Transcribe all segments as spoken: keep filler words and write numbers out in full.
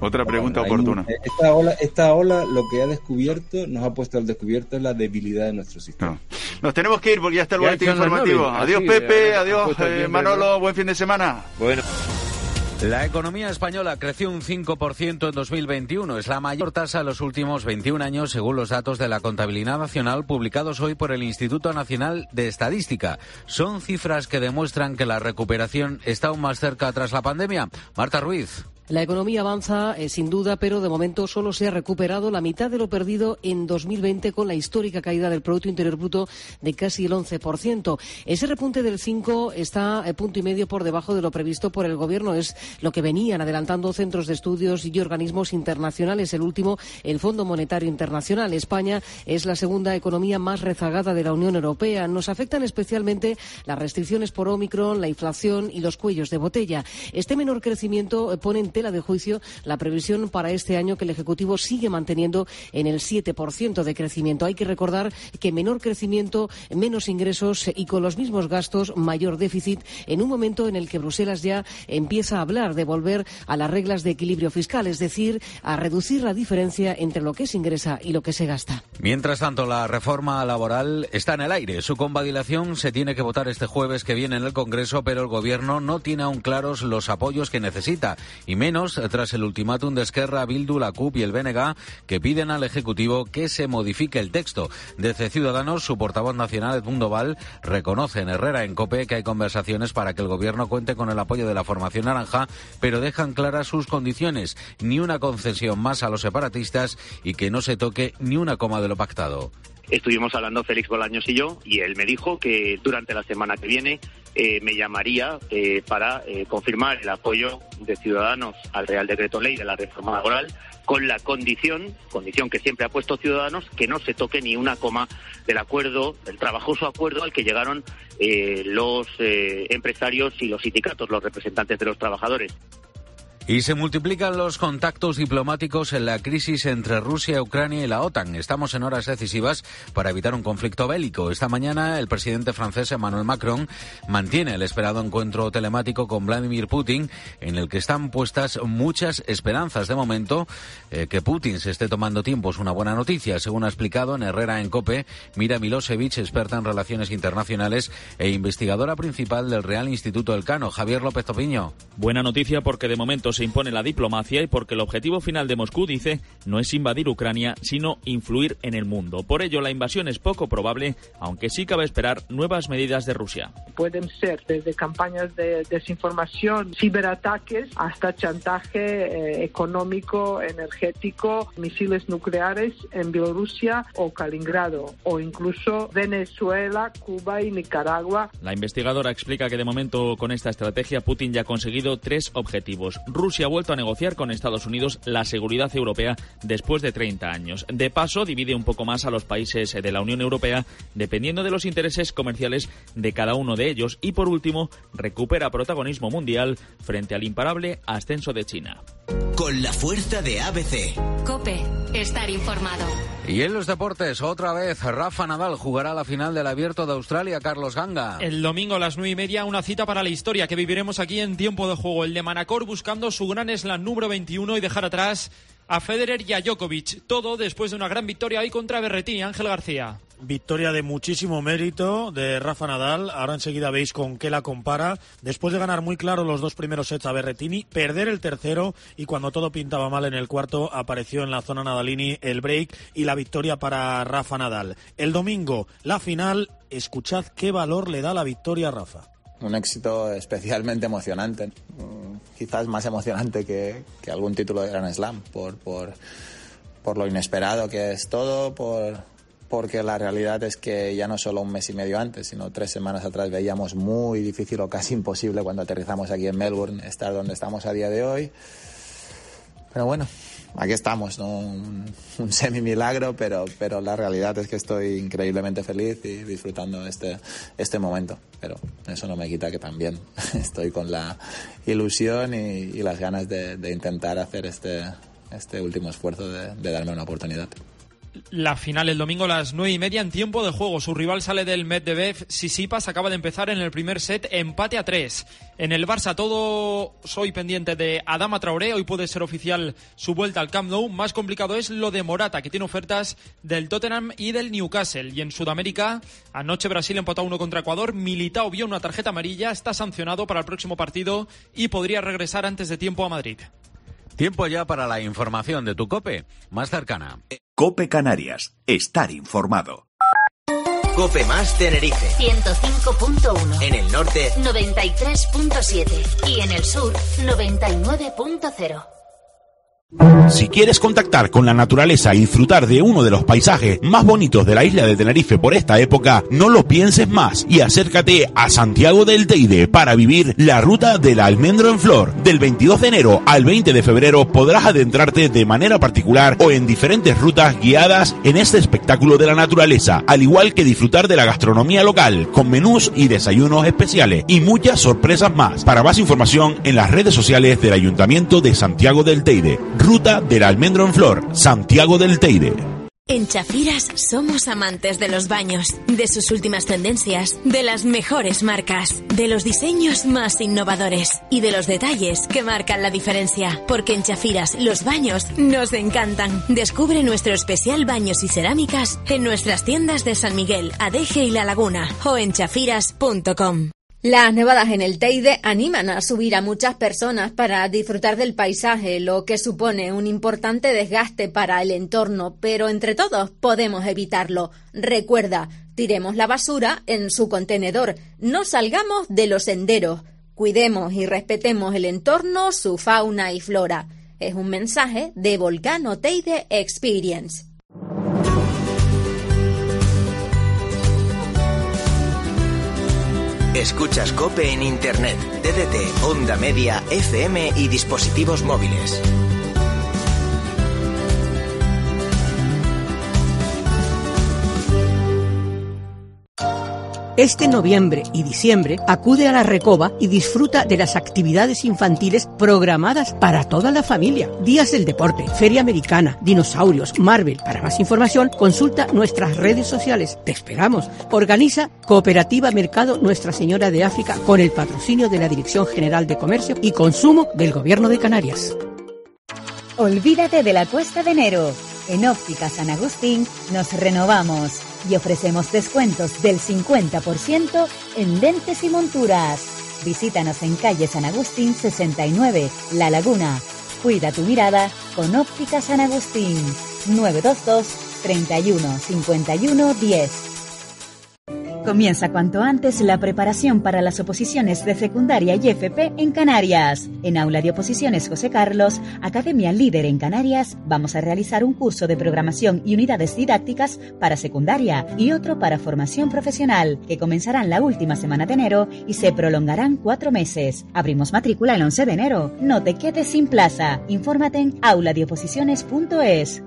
Otra pregunta bueno, oportuna. Hay, esta, ola, esta ola lo que ha descubierto, nos ha puesto al descubierto la debilidad de nuestro sistema. No. Nos tenemos que ir porque ya está el boletín informativo. Adiós Así, Pepe, ya, adiós eh, Manolo, buen fin de semana. Bueno. La economía española creció un cinco por ciento en dos mil veintiuno. Es la mayor tasa en los últimos veintiún años, según los datos de la Contabilidad Nacional publicados hoy por el Instituto Nacional de Estadística. Son cifras que demuestran que la recuperación está aún más cerca tras la pandemia. Marta Ruiz. La economía avanza, eh, sin duda, pero de momento solo se ha recuperado la mitad de lo perdido en dos mil veinte con la histórica caída del Producto Interior Bruto de casi el once por ciento. Ese repunte del cinco está eh, punto y medio por debajo de lo previsto por el Gobierno. Es lo que venían adelantando centros de estudios y organismos internacionales. El último, el Fondo Monetario Internacional. España es la segunda economía más rezagada de la Unión Europea. Nos afectan especialmente las restricciones por Ómicron, la inflación y los cuellos de botella. Este menor crecimiento eh, pone en tela de juicio la previsión para este año que el Ejecutivo sigue manteniendo en el siete por ciento de crecimiento. Hay que recordar que menor crecimiento, menos ingresos y con los mismos gastos, mayor déficit, en un momento en el que Bruselas ya empieza a hablar de volver a las reglas de equilibrio fiscal, es decir, a reducir la diferencia entre lo que se ingresa y lo que se gasta. Mientras tanto, la reforma laboral está en el aire. Su convalidación se tiene que votar este jueves que viene en el Congreso, pero el Gobierno no tiene aún claros los apoyos que necesita, y menos tras el ultimátum de Esquerra, Bildu, la C U P y el B N G, que piden al Ejecutivo que se modifique el texto. Desde Ciudadanos, su portavoz nacional, Edmundo Val, reconoce en Herrera en COPE que hay conversaciones para que el Gobierno cuente con el apoyo de la formación naranja, pero dejan claras sus condiciones: ni una concesión más a los separatistas y que no se toque ni una coma de lo pactado. Estuvimos hablando Félix Bolaños y yo, y él me dijo que durante la semana que viene eh, me llamaría eh, para eh, confirmar el apoyo de Ciudadanos al Real Decreto Ley de la reforma laboral, con la condición, condición que siempre ha puesto Ciudadanos, que no se toque ni una coma del acuerdo, del trabajoso acuerdo al que llegaron eh, los eh, empresarios y los sindicatos, los representantes de los trabajadores. Y se multiplican los contactos diplomáticos en la crisis entre Rusia, Ucrania y la OTAN. Estamos en horas decisivas para evitar un conflicto bélico. Esta mañana el presidente francés Emmanuel Macron mantiene el esperado encuentro telemático con Vladimir Putin, en el que están puestas muchas esperanzas. De momento, eh, que Putin se esté tomando tiempo es una buena noticia, según ha explicado en Herrera en COPE Mira Milosevic, experta en relaciones internacionales e investigadora principal del Real Instituto Elcano. Javier López Topiño. Buena noticia porque de momento se impone la diplomacia y porque el objetivo final de Moscú, dice, no es invadir Ucrania, sino influir en el mundo. Por ello, la invasión es poco probable, aunque sí cabe esperar nuevas medidas de Rusia. Pueden ser desde campañas de desinformación, ciberataques, hasta chantaje eh, económico, energético, misiles nucleares en Bielorrusia o Kaliningrado, o incluso Venezuela, Cuba y Nicaragua. La investigadora explica que de momento con esta estrategia Putin ya ha conseguido tres objetivos. Rusia ha vuelto a negociar con Estados Unidos la seguridad europea después de treinta años. De paso, divide un poco más a los países de la Unión Europea dependiendo de los intereses comerciales de cada uno de ellos. Y por último, recupera protagonismo mundial frente al imparable ascenso de China. Con la fuerza de A B C. COPE. Estar informado. Y en los deportes, otra vez, Rafa Nadal jugará la final del Abierto de Australia, Carlos Ganga. El domingo a las nueve y media, una cita para la historia que viviremos aquí en Tiempo de Juego. El de Manacor buscando su Grand Slam número veintiuno y dejar atrás a Federer y a Djokovic. Todo después de una gran victoria hoy contra Berrettini. Ángel García. Victoria de muchísimo mérito de Rafa Nadal. Ahora enseguida veis con qué la compara. Después de ganar muy claro los dos primeros sets a Berrettini, perder el tercero y cuando todo pintaba mal en el cuarto apareció en la zona Nadalini el break y la victoria para Rafa Nadal. El domingo, la final. Escuchad qué valor le da la victoria a Rafa. Un éxito especialmente emocionante, quizás más emocionante que, que algún título de Grand Slam, por, por, por lo inesperado que es todo, por, porque la realidad es que ya no solo un mes y medio antes, sino tres semanas atrás veíamos muy difícil o casi imposible cuando aterrizamos aquí en Melbourne estar donde estamos a día de hoy. Pero bueno, aquí estamos, ¿no? Un, un semi-milagro, pero, pero la realidad es que estoy increíblemente feliz y disfrutando este, este momento. Pero eso no me quita que también estoy con la ilusión y, y las ganas de, de intentar hacer este, este último esfuerzo de, de darme una oportunidad. la final el domingo a las nueve y media en tiempo de juego. Su rival sale del Medvedev Tsitsipas, acaba de empezar en el primer set, empate a tres. En el Barça todo soy pendiente de Adama Traoré, hoy puede ser oficial su vuelta al Camp Nou. Más complicado es lo de Morata, que tiene ofertas del Tottenham y del Newcastle. Y en Sudamérica, anoche Brasil empató a uno contra Ecuador, Militao vio una tarjeta amarilla, está sancionado para el próximo partido y podría regresar antes de tiempo a Madrid. Tiempo ya para la información de tu COPE más cercana. COPE Canarias. Estar informado. COPE más Tenerife. ciento cinco punto uno. En el norte, noventa y tres punto siete. Y en el sur, noventa y nueve punto cero. Si quieres contactar con la naturaleza y disfrutar de uno de los paisajes más bonitos de la isla de Tenerife por esta época, no lo pienses más y acércate a Santiago del Teide para vivir la ruta del almendro en flor. Del veintidós de enero al veinte de febrero podrás adentrarte de manera particular o en diferentes rutas guiadas en este espectáculo de la naturaleza, al igual que disfrutar de la gastronomía local, con menús y desayunos especiales y muchas sorpresas más. Para más información en las redes sociales del Ayuntamiento de Santiago del Teide. Ruta del almendro en flor, Santiago del Teide. En Chafiras somos amantes de los baños, de sus últimas tendencias, de las mejores marcas, de los diseños más innovadores y de los detalles que marcan la diferencia. Porque en Chafiras los baños nos encantan. Descubre nuestro especial baños y cerámicas en nuestras tiendas de San Miguel, Adeje y La Laguna o en chafiras punto com. Las nevadas en el Teide animan a subir a muchas personas para disfrutar del paisaje, lo que supone un importante desgaste para el entorno, pero entre todos podemos evitarlo. Recuerda, tiremos la basura en su contenedor, no salgamos de los senderos, cuidemos y respetemos el entorno, su fauna y flora. Es un mensaje de Volcano Teide Experience. Escuchas COPE en Internet, D D T, Onda Media, F M y dispositivos móviles. Este noviembre y diciembre acude a la Recoba y disfruta de las actividades infantiles programadas para toda la familia. Días del deporte, feria americana, dinosaurios, Marvel. Para más información, consulta nuestras redes sociales. Te esperamos. Organiza Cooperativa Mercado Nuestra Señora de África con el patrocinio de la Dirección General de Comercio y Consumo del Gobierno de Canarias. Olvídate de la cuesta de enero. En Óptica San Agustín nos renovamos y ofrecemos descuentos del cincuenta por ciento en lentes y monturas. Visítanos en calle San Agustín sesenta y nueve, La Laguna. Cuida tu mirada con Óptica San Agustín. nueve dos dos, treinta y uno, cincuenta y uno, diez. Comienza cuanto antes la preparación para las oposiciones de secundaria y F P en Canarias. En Aula de Oposiciones José Carlos, Academia Líder en Canarias, vamos a realizar un curso de programación y unidades didácticas para secundaria y otro para formación profesional, que comenzarán la última semana de enero y se prolongarán cuatro meses. Abrimos matrícula el once de enero. No te quedes sin plaza. Infórmate en aula de oposiciones punto es.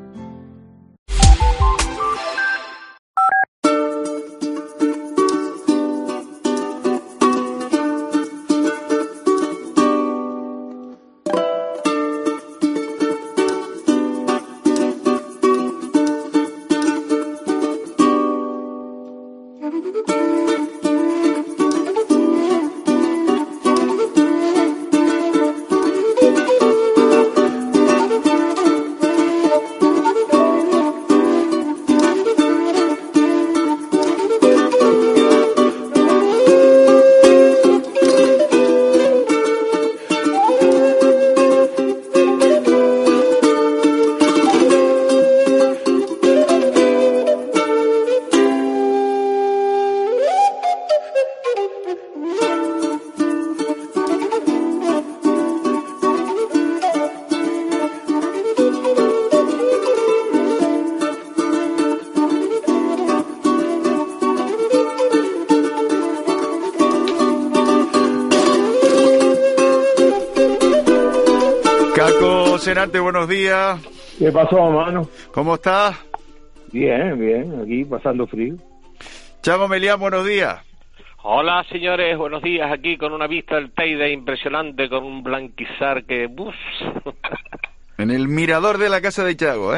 Senante, buenos días. ¿Qué pasó, mano? ¿Cómo estás? Bien, bien, aquí pasando frío. Chavo Melián, buenos días. Hola, señores, buenos días. Aquí con una vista del Teide impresionante, con un blanquizar que... ¡Buf! En el mirador de la casa de Chago, ¿eh?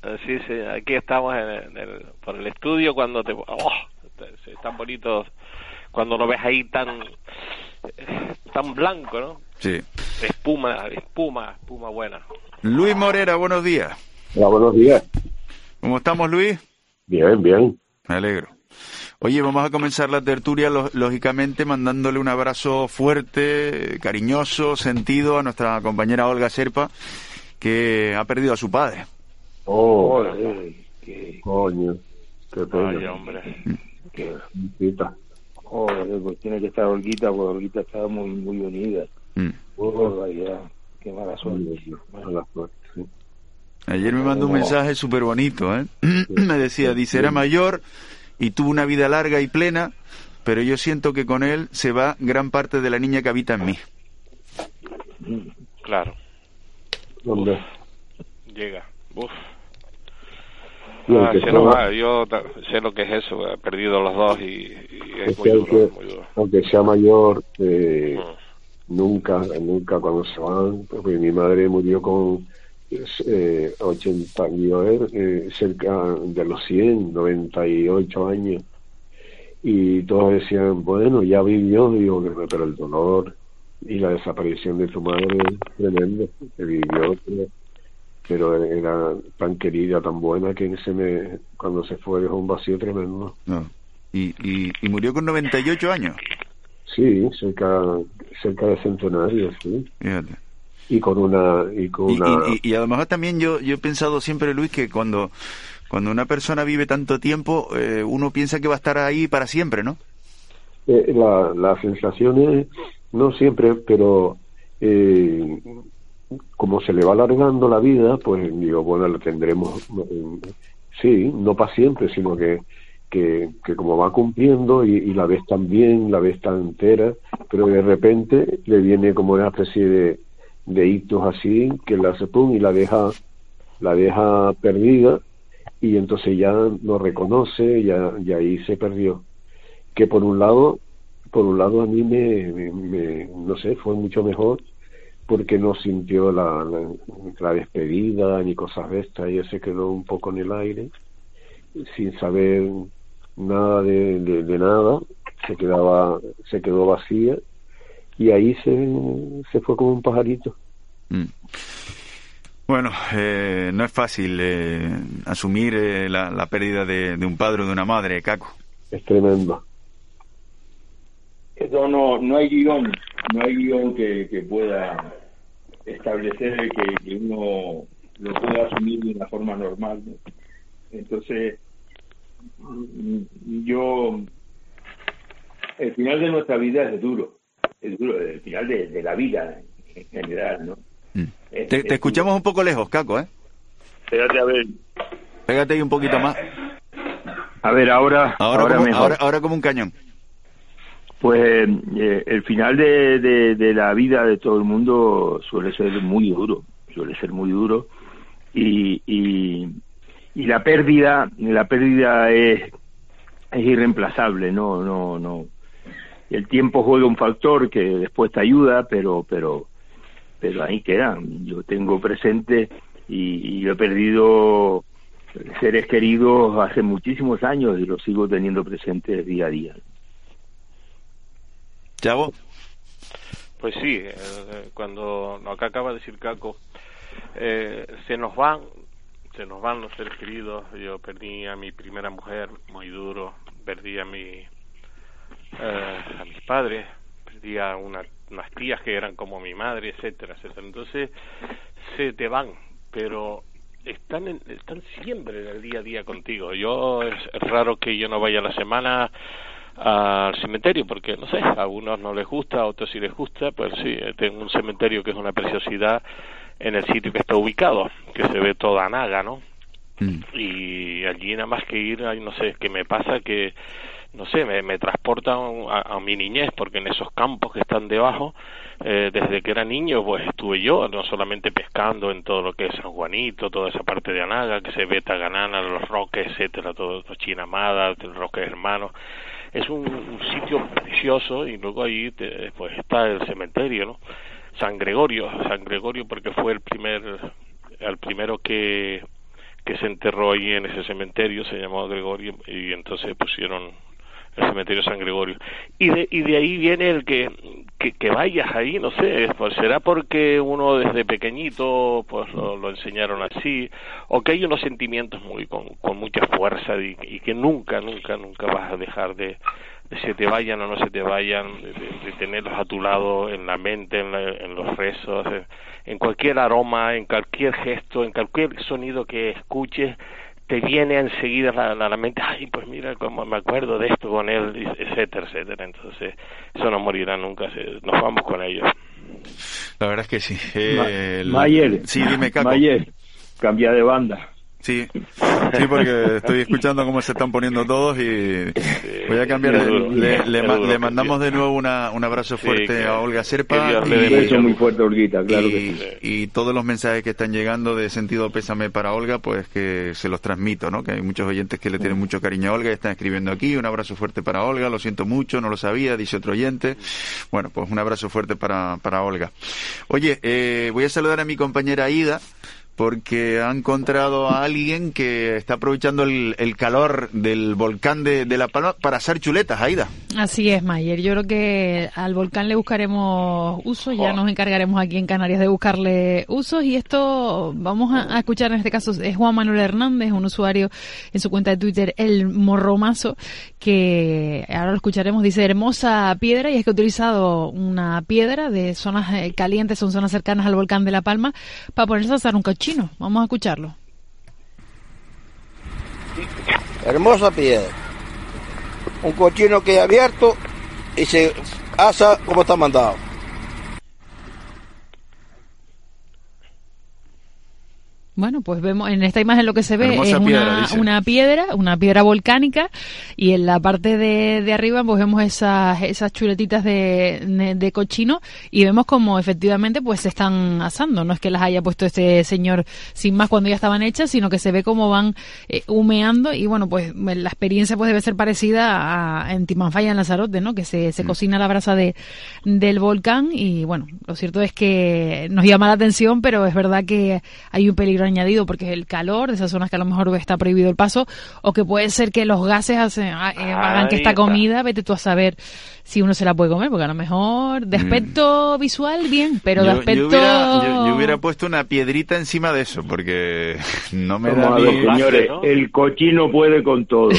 Sí, sí, aquí estamos en el, en el, por el estudio cuando te... Oh, es tan bonito cuando lo ves ahí tan tan blanco, ¿no? Sí. Espuma, espuma, espuma buena. Luis Morera, buenos días. Hola, buenos días. ¿Cómo estamos, Luis? Bien, bien. Me alegro. Oye, vamos a comenzar la tertulia, lógicamente, mandándole un abrazo fuerte, cariñoso, sentido a nuestra compañera Olga Serpa, que ha perdido a su padre. Oh, joder, qué coño, qué pena. Ay, hombre. Qué cita. Joder, pues tiene que estar Olguita, porque Olguita estaba muy, muy unida. Mm. Oh, vaya, qué mala suerte. Mala suerte, sí. Ayer me mandó un mensaje súper bonito, ¿eh? Me decía, dice, era mayor y tuvo una vida larga y plena, pero yo siento que con él se va gran parte de la niña que habita en mí. Claro. ¿Dónde? Uf. Llega. Uf. Ah, se nos va. Yo sé lo que es eso, he perdido los dos y, y es, es muy, duro, que, muy duro. Aunque sea mayor, eh, mm. nunca, nunca cuando se van, porque mi madre murió con eh, ochenta, eh, cerca de los cien, noventa y ocho años, y todos decían, bueno, ya vivió, digo, pero el dolor y la desaparición de su madre es tremendo, que vivió, pero, pero era tan querida, tan buena, que se me, cuando se fue dejó un vacío tremendo. No. ¿Y, y, y murió con noventa y ocho años? Sí, cerca, cerca de centenario, sí. Fíjate. Y con una... Y, con y, una... y, y, y a lo mejor también yo, yo he pensado siempre, Luis, que cuando, cuando una persona vive tanto tiempo, eh, uno piensa que va a estar ahí para siempre, ¿no? Eh, la, la sensación es, no siempre, pero eh, como se le va alargando la vida, pues digo, bueno, la tendremos, eh, sí, no para siempre, sino que Que, que como va cumpliendo y, y la ves tan bien, la ves tan entera, pero de repente le viene como una especie de, de hitos así, que la hace pum y la deja, la deja perdida, y entonces ya no reconoce, ya, ya ahí se perdió. Que por un lado, por un lado a mí me, me, me no sé, fue mucho mejor, porque no sintió la, la, la despedida ni cosas de estas, y se quedó un poco en el aire, sin saber nada de, de, de nada, se quedaba, se quedó vacía, y ahí se, se fue como un pajarito. Mm. Bueno, eh, no es fácil eh, asumir eh, la, la pérdida de, de un padre o de una madre, Caco. Es tremendo. Esto no, no hay guión, no hay guión que, que pueda establecer que, que uno lo pueda asumir de una forma normal, ¿no? Entonces, yo, el final de nuestra vida es duro, es duro, el final de, de la vida en general, ¿no? Mm. Es, te, te escuchamos duro. Un poco lejos, Caco, ¿eh? Pégate a ver. Pégate ahí un poquito más. A ver, ahora, ahora, ahora como, mejor. Ahora, ahora como un cañón. Pues eh, el final de, de, de la vida de todo el mundo suele ser muy duro, suele ser muy duro, y, y y la pérdida la pérdida es es irreemplazable, no no no el tiempo juega un factor que después te ayuda, pero pero pero ahí queda. Yo tengo presente y, y yo he perdido seres queridos hace muchísimos años y los sigo teniendo presentes día a día. ¿Chavo? Pues sí, eh, cuando lo que acaba de decir Caco, eh, se nos van se nos van los seres queridos. Yo perdí a mi primera mujer, muy duro, perdí a mi eh, a mis padres, perdí a una, unas tías que eran como mi madre, etcétera, etcétera. Entonces se te van, pero están en, están siempre en el día a día contigo. Yo es, es raro que yo no vaya a la semana al cementerio, porque no sé, a algunos no les gusta, a otros sí les gusta. Pues sí, tengo un cementerio que es una preciosidad en el sitio que está ubicado, que se ve toda Naga, ¿no? Mm. Y allí nada más que ir, no sé, qué me pasa que, no sé, me, me transporta a, a mi niñez, porque en esos campos que están debajo, eh, desde que era niño, pues estuve yo, no solamente pescando en todo lo que es San Juanito, toda esa parte de Anaga, que se ve Taganana, los Roques, etcétera, todos los Chinamada, los Roques Hermanos. Es un, un sitio precioso, y luego ahí te, pues está el cementerio, ¿no? San Gregorio, San Gregorio porque fue el primer, el primero que, que se enterró ahí en ese cementerio, se llamó Gregorio, y entonces pusieron el cementerio San Gregorio. Y de, y de ahí viene el que, que, que vayas ahí, no sé, pues será porque uno desde pequeñito pues lo, lo enseñaron así, o que hay unos sentimientos muy con, con mucha fuerza y, y que nunca, nunca, nunca vas a dejar de, de se te vayan o no se te vayan, de, de, de tenerlos a tu lado en la mente, en, la, en los rezos, en, en cualquier aroma, en cualquier gesto, en cualquier sonido que escuches, te viene enseguida a la, la mente, ay, pues mira, como me acuerdo de esto con él, etcétera, etcétera. Entonces, eso no morirá nunca, nos vamos con ellos. La verdad es que sí. Eh, el... Mayer, sí, dime, Caco. Mayer, cambia de banda. Sí, sí, porque estoy escuchando cómo se están poniendo todos y voy a cambiar. Duro, le, le, duro, le mandamos de nuevo una, un abrazo fuerte sí, a Olga Serpa. Un beso muy fuerte, Olguita, claro y, que sí. Y todos los mensajes que están llegando de sentido pésame para Olga, pues que se los transmito, ¿no? Que hay muchos oyentes que le tienen mucho cariño a Olga y están escribiendo aquí. Un abrazo fuerte para Olga, lo siento mucho, no lo sabía, dice otro oyente. Bueno, pues un abrazo fuerte para, para Olga. Oye, eh, voy a saludar a mi compañera Aida, porque ha encontrado a alguien que está aprovechando el, el calor del volcán de, de La Palma para hacer chuletas, Aida. Así es, Mayer. Yo creo que al volcán le buscaremos usos, ya nos encargaremos aquí en Canarias de buscarle usos, y esto vamos a, a escuchar, en este caso es Juan Manuel Hernández, un usuario en su cuenta de Twitter, El Morromazo, que ahora lo escucharemos, dice: hermosa piedra, y es que ha utilizado una piedra de zonas calientes, son zonas cercanas al volcán de La Palma, para ponerse a asar un cochino. Vamos a escucharlo. Hermosa piedra. Un cochino que he abierto y se asa como está mandado. Bueno, pues vemos en esta imagen lo que se ve Hermosa es una piedra, una piedra, una piedra volcánica, y en la parte de, de arriba pues vemos esas esas chuletitas de, de cochino, y vemos como efectivamente pues se están asando. No es que las haya puesto este señor sin más cuando ya estaban hechas, sino que se ve cómo van eh, humeando, y bueno, pues la experiencia pues debe ser parecida a en Timanfaya, en Lanzarote, ¿no? Que se, se cocina a la brasa de del volcán, y bueno, lo cierto es que nos llama la atención, pero es verdad que hay un peligro añadido, porque es el calor de esas zonas que a lo mejor está prohibido el paso, o que puede ser que los gases hacen, eh, hagan que esta comida, vete tú a saber si uno se la puede comer, porque a lo mejor de aspecto mm. visual bien, pero yo, de aspecto... Yo hubiera, yo, yo hubiera puesto una piedrita encima de eso, porque no me da... A ver, señores, ¿no? El cochino puede con todo.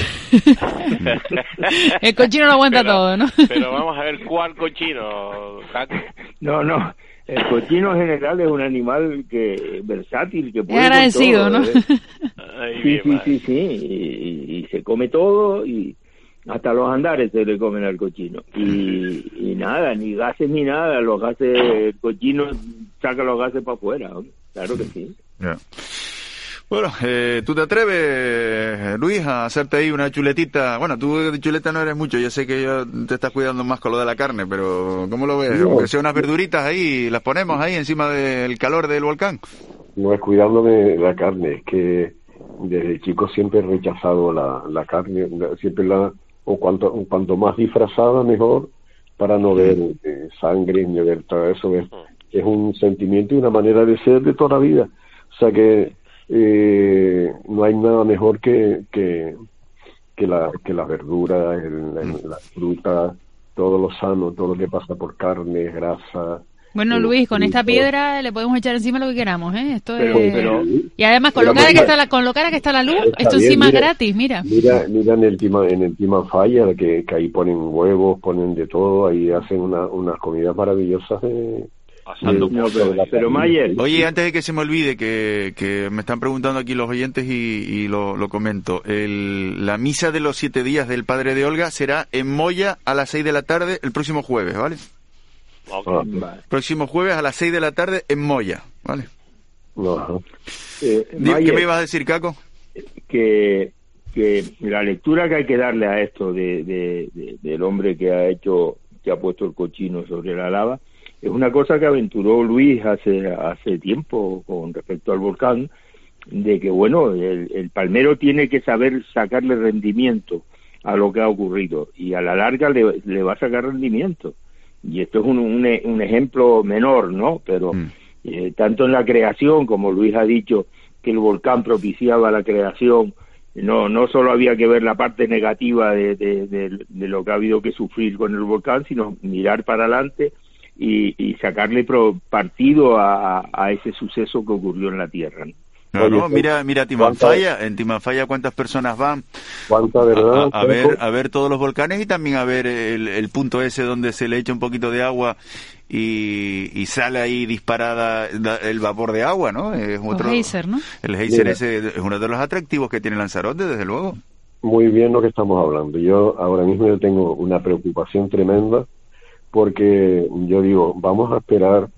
El cochino lo aguanta pero, todo, ¿no? Pero vamos a ver cuál cochino, Caco. No, no. El cochino en general es un animal que versátil, que puede es agradecido, con todo, ¿no? ¿eh? Ay, sí, sí, sí, sí, y, y se come todo, y hasta los andares se le comen al cochino. Y, y nada, ni gases ni nada, los gases, el cochino saca los gases para afuera, ¿no? Claro que sí. Yeah. Bueno, eh, ¿tú te atreves, Luis, a hacerte ahí una chuletita? Bueno, tú de chuleta no eres mucho, yo sé que yo te estás cuidando más con lo de la carne, pero ¿cómo lo ves? No. Aunque sea unas verduritas ahí, las ponemos ahí encima del calor del volcán. No es cuidándome de la carne, es que desde chico siempre he rechazado la, la carne, siempre la, o cuanto, cuanto más disfrazada mejor, para no ver eh, sangre ni ver todo eso. Es, es un sentimiento y una manera de ser de toda la vida. O sea que Eh, no hay nada mejor que que, que la que la verdura, el, el, la fruta, todo lo sano, todo lo que pasa por carne, grasa. Bueno, eh, Luis, con esta todo. piedra le podemos echar encima lo que queramos, ¿eh? Esto Pero, es... pero, y además con lo cara que está la con lo cara que está la luz, esto bien, encima mira, gratis, mira. Mira, mira en el Tima, en el Timanfaya, que, que ahí ponen huevos, ponen de todo, ahí hacen una, unas comidas maravillosas de No, pero, pero Mayer... Oye, antes de que se me olvide, que, que me están preguntando aquí los oyentes y, y lo, lo comento, el, la misa de los siete días del Padre de Olga será en Moya a las seis de la tarde el próximo jueves, ¿vale? Okay. Vale. Próximo jueves a las seis de la tarde en Moya, ¿vale? No. Eh, ¿Qué Mayer, me ibas a decir, Caco? Que, que la lectura que hay que darle a esto de, de, de, del hombre que ha hecho, que ha puesto el cochino sobre la lava, es una cosa que aventuró Luis hace hace tiempo con respecto al volcán, de que, bueno, el, el palmero tiene que saber sacarle rendimiento a lo que ha ocurrido, y a la larga le, le va a sacar rendimiento. Y esto es un, un, un ejemplo menor, ¿no? Pero mm. eh, tanto en la creación, como Luis ha dicho, que que el volcán propiciaba la creación. No, no solo había que ver la parte negativa de, de, de, de lo que ha habido que sufrir con el volcán, sino mirar para adelante y, y sacarle pro, partido a, a ese suceso que ocurrió en la Tierra, ¿no? No, no, mira, mira Timanfaya, en Timanfaya cuántas personas van ¿Cuánta verdad, a, a ver a ver todos los volcanes y también a ver el, el punto ese donde se le echa un poquito de agua y, y sale ahí disparada el vapor de agua, ¿no? Es otro, el geyser, ¿no? El geyser ese es uno de los atractivos que tiene Lanzarote, desde luego. Muy bien lo que estamos hablando. Yo ahora mismo yo tengo una preocupación tremenda porque yo digo, vamos a esperar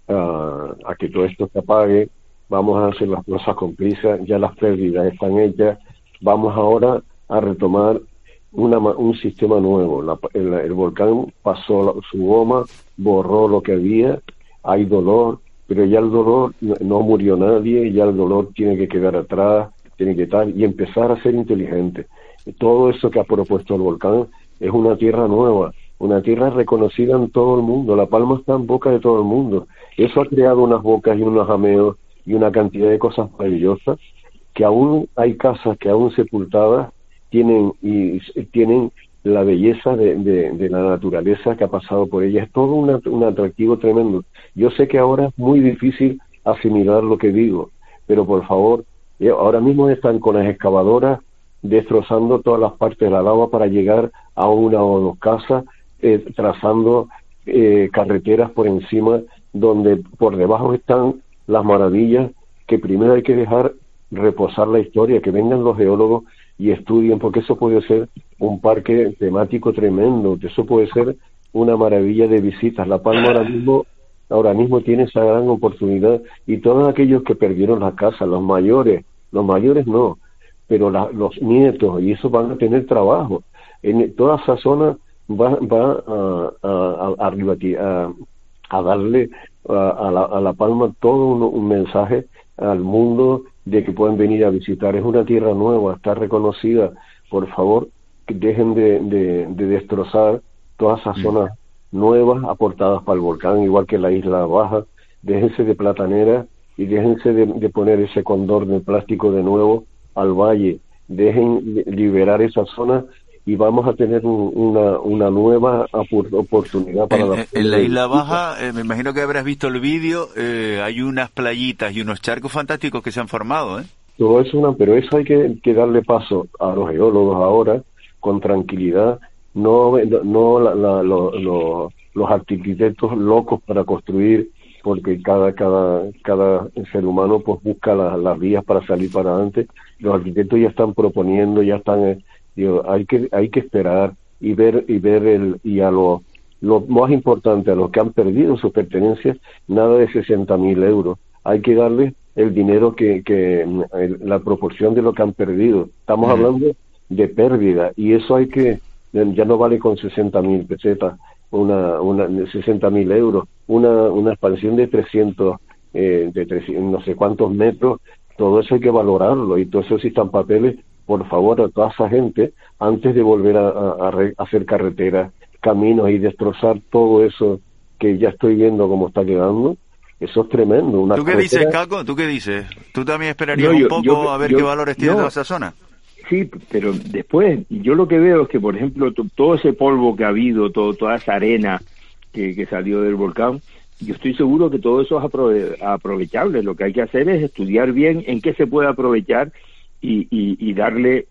uh, a que todo esto se apague. Vamos a hacer las cosas con prisa, ya las pérdidas están hechas, vamos ahora a retomar una, un sistema nuevo. La, el, el volcán pasó la, su goma, borró lo que había, hay dolor, pero ya el dolor, no, no murió nadie, ya el dolor tiene que quedar atrás, tiene que estar, y empezar a ser inteligente. Todo eso que ha propuesto el volcán es una tierra nueva, una tierra reconocida en todo el mundo. La Palma está en boca de todo el mundo. Eso ha creado unas bocas y unos jameos y una cantidad de cosas maravillosas, que aún hay casas que aún sepultadas tienen y tienen la belleza de, de, de la naturaleza que ha pasado por ellas. Es todo una, un atractivo tremendo. Yo sé que ahora es muy difícil asimilar lo que digo, pero por favor, ahora mismo están con las excavadoras destrozando todas las partes de la lava para llegar a una o dos casas, eh, trazando eh, carreteras por encima, donde por debajo están las maravillas que primero hay que dejar reposar la historia, que vengan los geólogos y estudien, porque eso puede ser un parque temático tremendo, eso puede ser una maravilla de visitas. La Palma ahora mismo, ahora mismo tiene esa gran oportunidad, y todos aquellos que perdieron la casa, los mayores, los mayores no, pero la, los nietos, y eso van a tener trabajo. En toda esa zona va, va a, a, a, a, a darle a, a, la, a La Palma todo un, un mensaje al mundo de que pueden venir a visitar. Es una tierra nueva, está reconocida. Por favor, que dejen de, de, de destrozar todas esas zonas nuevas aportadas para el volcán, igual que la Isla Baja. Déjense de platanera y déjense de, de poner ese condor de plástico de nuevo al valle. Dejen liberar esa zona y vamos a tener un, una, una nueva oportunidad para en, la... En la Isla Baja, eh, me imagino que habrás visto el vídeo, eh, hay unas playitas y unos charcos fantásticos que se han formado, ¿eh? Todo es una, pero eso hay que, que darle paso a los geólogos ahora, con tranquilidad, no, no la, la, lo, lo, los arquitectos locos para construir, porque cada cada cada ser humano pues busca la, las vías para salir para adelante. Los arquitectos ya están proponiendo, ya están... Eh, Digo, hay que hay que esperar y ver y ver el y a lo lo más importante, a los que han perdido sus pertenencias, nada de sesenta mil euros. Hay que darle el dinero que que el, la proporción de lo que han perdido. Estamos uh-huh. hablando de pérdida, y eso hay que ya no vale con sesenta mil pesetas, una una sesenta mil euros, una una expansión de trescientos eh, de trescientos, no sé cuántos metros. Todo eso hay que valorarlo, y todo eso sí están papeles. Por favor, a toda esa gente, antes de volver a, a, a, re, a hacer carreteras, caminos y destrozar todo eso que ya estoy viendo cómo está quedando, eso es tremendo. Una ¿Tú qué carretera... dices, Caco? ¿Tú qué dices? ¿Tú también esperarías no, yo, un poco yo, a ver yo, qué valores tiene no, toda esa zona? Sí, pero después, yo lo que veo es que, por ejemplo, to, todo ese polvo que ha habido, todo, toda esa arena que, que salió del volcán, yo estoy seguro que todo eso es aprove aprovechable. Lo que hay que hacer es estudiar bien en qué se puede aprovechar y, y, y darle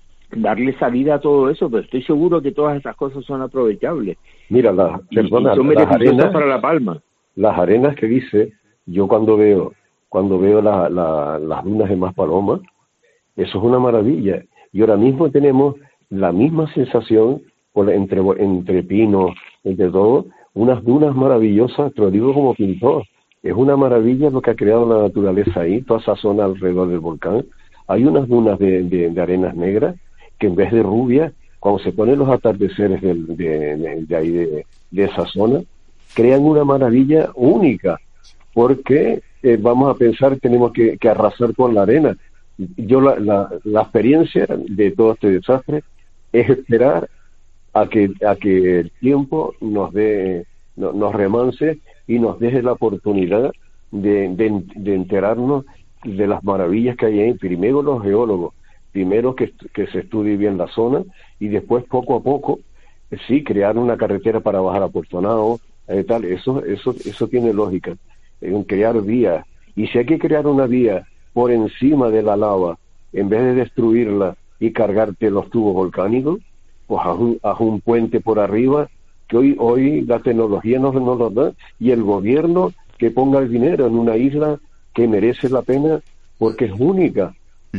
darle salida a todo eso, pero estoy seguro que todas esas cosas son aprovechables. Mira, la, perdona, y, y son las arenas para La Palma. Las arenas que dice, yo cuando veo cuando veo la, la, las dunas de Maspalomas, eso es una maravilla. Y ahora mismo tenemos la misma sensación por, entre, entre pinos, entre todo, unas dunas maravillosas, te lo digo como pintor. Es una maravilla lo que ha creado la naturaleza ahí, toda esa zona alrededor del volcán. Hay unas dunas de, de, de arenas negras que en vez de rubia, cuando se ponen los atardeceres de, de, de, de ahí, de, de esa zona, crean una maravilla única, porque eh, vamos a pensar que tenemos que, que arrasar con la arena. Yo la, la, la experiencia de todo este desastre es esperar a que a que el tiempo nos dé, no, nos remance y nos deje la oportunidad de, de, de enterarnos de las maravillas que hay ahí. Primero los geólogos, primero que, que se estudie bien la zona y después poco a poco, eh, sí, crear una carretera para bajar a Puerto Nao, eh, tal, eso, eso, eso tiene lógica, en crear vías. Y si hay que crear una vía por encima de la lava, en vez de destruirla y cargarte los tubos volcánicos, pues haz un, haz un puente por arriba, que hoy hoy la tecnología nos, nos lo da, y el gobierno que ponga el dinero en una isla que merece la pena porque es única.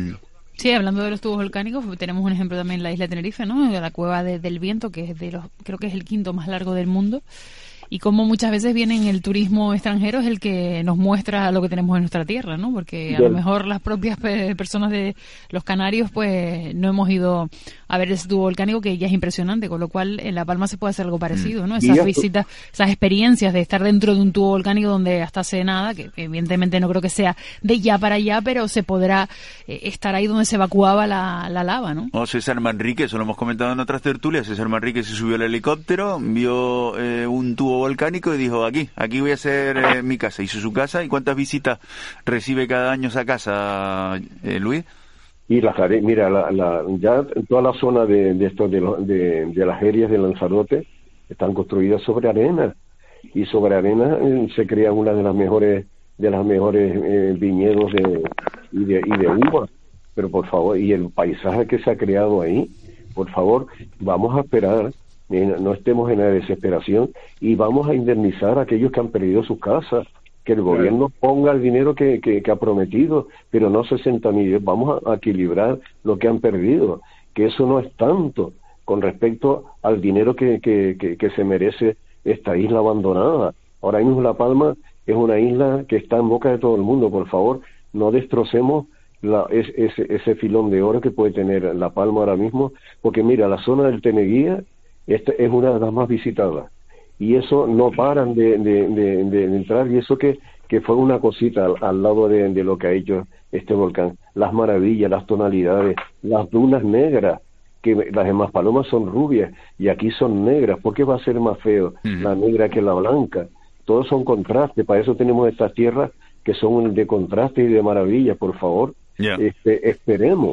Sí, hablando de los tubos volcánicos, tenemos un ejemplo también en la isla de Tenerife, ¿no? De la cueva de, del viento, que es de los, creo que es el quinto más largo del mundo. Y como muchas veces viene el turismo extranjero es el que nos muestra lo que tenemos en nuestra tierra, ¿no? Porque a Bien. lo mejor las propias pe- personas de los Canarios, pues no hemos ido a ver ese tubo volcánico, que ya es impresionante, con lo cual en La Palma se puede hacer algo parecido, ¿no? Y Esas esto- visitas, esas experiencias de estar dentro de un tubo volcánico donde hasta hace nada, que evidentemente no creo que sea de ya para allá, pero se podrá eh, estar ahí donde se evacuaba la, la lava, ¿no? O César Manrique, eso lo hemos comentado en otras tertulias. César Manrique se subió al helicóptero, vio eh, un tubo volcánico y dijo, aquí, aquí voy a hacer eh, mi casa. Hizo su casa. ¿Y cuántas visitas recibe cada año esa casa, eh, Luis? Y las are- mira, la, la, ya toda la zona de, de, esto, de, lo- de, de las ferias de Lanzarote están construidas sobre arena, y sobre arena eh, se crea una de las mejores de las mejores eh, viñedos de, y de y de uva. Pero por favor, y el paisaje que se ha creado ahí, por favor, vamos a esperar, eh, no estemos en la desesperación, y vamos a indemnizar a aquellos que han perdido sus casas, que el gobierno ponga el dinero que, que, que ha prometido, pero no sesenta millones, vamos a, a equilibrar lo que han perdido, que eso no es tanto con respecto al dinero que, que, que, que se merece esta isla abandonada. Ahora mismo La Palma es una isla que está en boca de todo el mundo. Por favor, no destrocemos la, es, ese, ese filón de oro que puede tener La Palma ahora mismo, porque mira, la zona del Teneguía esta es una de las más visitadas, y eso no paran de, de, de, de entrar, y eso que, que fue una cosita al, al lado de, de lo que ha hecho este volcán, las maravillas, las tonalidades, las dunas negras, que las demás palomas son rubias y aquí son negras. ¿Por qué va a ser más feo uh-huh. la negra que la blanca? Todos son contrastes, para eso tenemos estas tierras que son de contraste y de maravilla. Por favor, yeah. este, esperemos.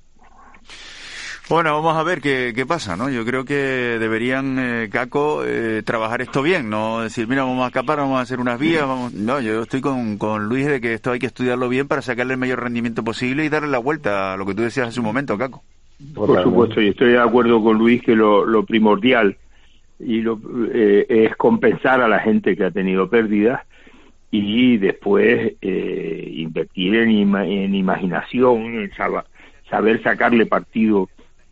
Bueno, vamos a ver qué, qué pasa, ¿no? Yo creo que deberían, eh, Caco, eh, trabajar esto bien, no decir, mira, vamos a escapar, vamos a hacer unas vías, vamos... No, yo estoy con, con Luis de que esto hay que estudiarlo bien para sacarle el mayor rendimiento posible y darle la vuelta a lo que tú decías hace un momento, Caco. Por supuesto, y estoy de acuerdo con Luis que lo, lo primordial y lo, eh, es compensar a la gente que ha tenido pérdidas y después eh, invertir en, ima- en imaginación, en sab- saber sacarle partido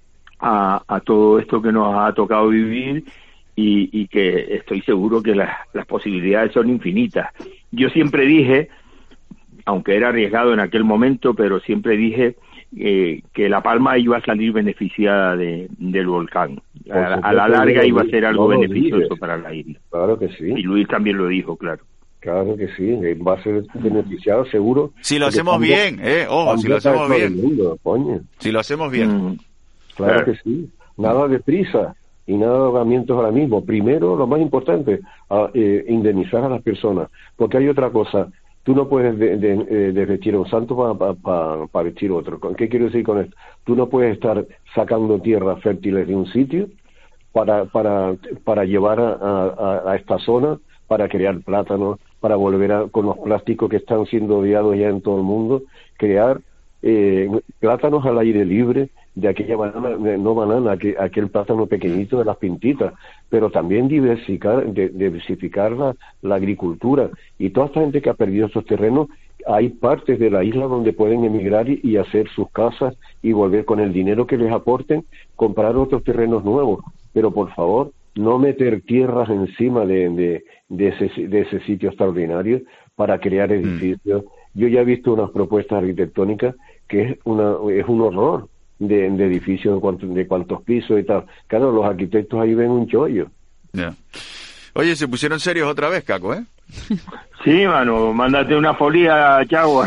a, a todo esto que nos ha tocado vivir y, y que estoy seguro que las, las posibilidades son infinitas. Yo siempre dije, aunque era arriesgado en aquel momento, pero siempre dije eh, que La Palma iba a salir beneficiada de, del volcán. A, a la larga iba a ser algo no beneficioso dices. Para la isla. Claro que sí. Y Luis también lo dijo, claro. Claro que sí, va a ser beneficiado seguro. Si lo hacemos bien, eh, ojo, si lo hacemos bien. Mundo, si lo hacemos bien. Mm. Claro que sí, nada de prisa y nada de ahogamientos ahora mismo. Primero, lo más importante, a, eh, indemnizar a las personas, porque hay otra cosa, tú no puedes de, de, de, de vestir a un santo para pa, pa, pa vestir otro. ¿Qué quiero decir con esto? Tú no puedes estar sacando tierras fértiles de un sitio para para para llevar a, a, a esta zona, para crear plátanos, para volver a, con los plásticos que están siendo odiados ya en todo el mundo, crear eh, plátanos al aire libre, de aquella banana, no banana, aquel, aquel plátano pequeñito de las pintitas, pero también diversificar, de, diversificar la, la agricultura. Y toda esta gente que ha perdido estos terrenos, hay partes de la isla donde pueden emigrar y, y hacer sus casas y volver con el dinero que les aporten, comprar otros terrenos nuevos. Pero por favor, no meter tierras encima de, de, de, ese, de ese sitio extraordinario para crear edificios. Mm. Yo ya he visto unas propuestas arquitectónicas que es, una, es un horror. De, de edificios, de cuántos, de cuántos pisos y tal. Claro, los arquitectos ahí ven un chollo. Yeah. Oye, se pusieron serios otra vez, Caco, ¿eh? Sí, mano, mándate una folía, Chagua.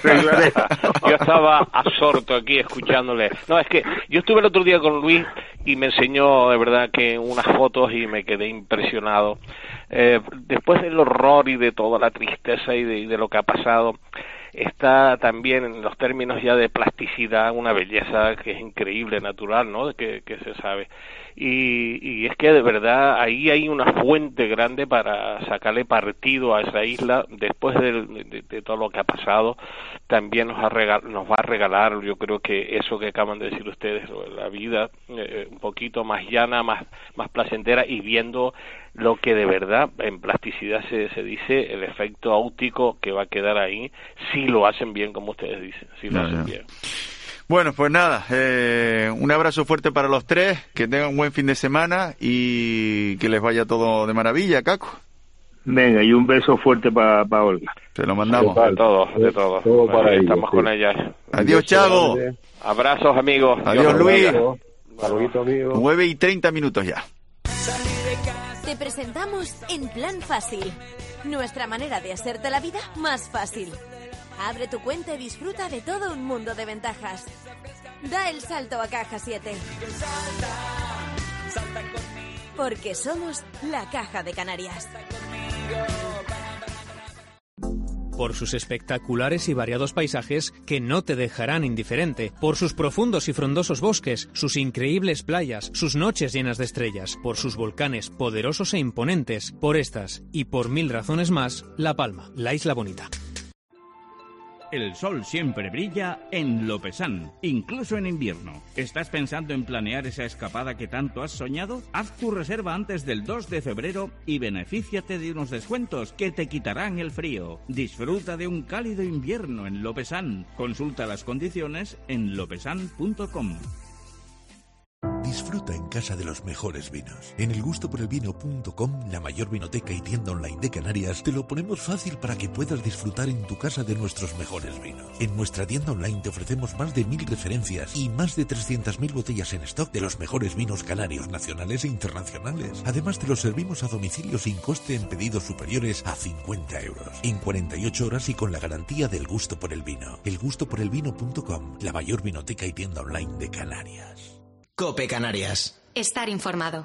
Yo estaba absorto aquí escuchándole. No, es que yo estuve el otro día con Luis y me enseñó de verdad que unas fotos y me quedé impresionado. Eh, después del horror y de toda la tristeza y de, y de lo que ha pasado, está también en los términos ya de plasticidad una belleza que es increíble, natural, ¿no? Que, que se sabe. Y, y es que de verdad ahí hay una fuente grande para sacarle partido a esa isla después de, de, de todo lo que ha pasado. También nos, ha regal, nos va a regalar, yo creo que eso que acaban de decir ustedes, la vida eh, un poquito más llana, más, más placentera, y viendo lo que de verdad en plasticidad se, se dice, el efecto óptico que va a quedar ahí, si lo hacen bien, como ustedes dicen, si lo no, hacen no. bien. Bueno, pues nada, eh, un abrazo fuerte para los tres, que tengan un buen fin de semana y que les vaya todo de maravilla, Caco. Venga, y un beso fuerte para pa Olga. Se lo mandamos. De todos, de todos. Todo bueno, para estamos ellos, con sí. ella. Adiós, Chago. Abrazos, amigos. Adiós, Luis. Saludos, amigos. nueve y treinta minutos ya. Te presentamos En Plan Fácil, nuestra manera de hacerte la vida más fácil. Abre tu cuenta y disfruta de todo un mundo de ventajas. Da el salto a Caja siete. Porque somos la Caja de Canarias. Por sus espectaculares y variados paisajes que no te dejarán indiferente, por sus profundos y frondosos bosques, sus increíbles playas, sus noches llenas de estrellas, por sus volcanes poderosos e imponentes, por estas y por mil razones más, La Palma, la isla bonita. El sol siempre brilla en Lopesán, incluso en invierno. ¿Estás pensando en planear esa escapada que tanto has soñado? Haz tu reserva antes del dos de febrero y benefíciate de unos descuentos que te quitarán el frío. Disfruta de un cálido invierno en Lopesán. Consulta las condiciones en lopesan punto com. Disfruta en casa de los mejores vinos. En el gusto por el vino punto com, la mayor vinoteca y tienda online de Canarias, te lo ponemos fácil para que puedas disfrutar en tu casa de nuestros mejores vinos. En nuestra tienda online te ofrecemos más de mil referencias y más de trescientas mil botellas en stock de los mejores vinos canarios, nacionales e internacionales. Además, te los servimos a domicilio sin coste en pedidos superiores a cincuenta euros. En cuarenta y ocho horas y con la garantía del gusto por el vino. el gusto por el vino punto com, la mayor vinoteca y tienda online de Canarias. COPE Canarias. Estar informado.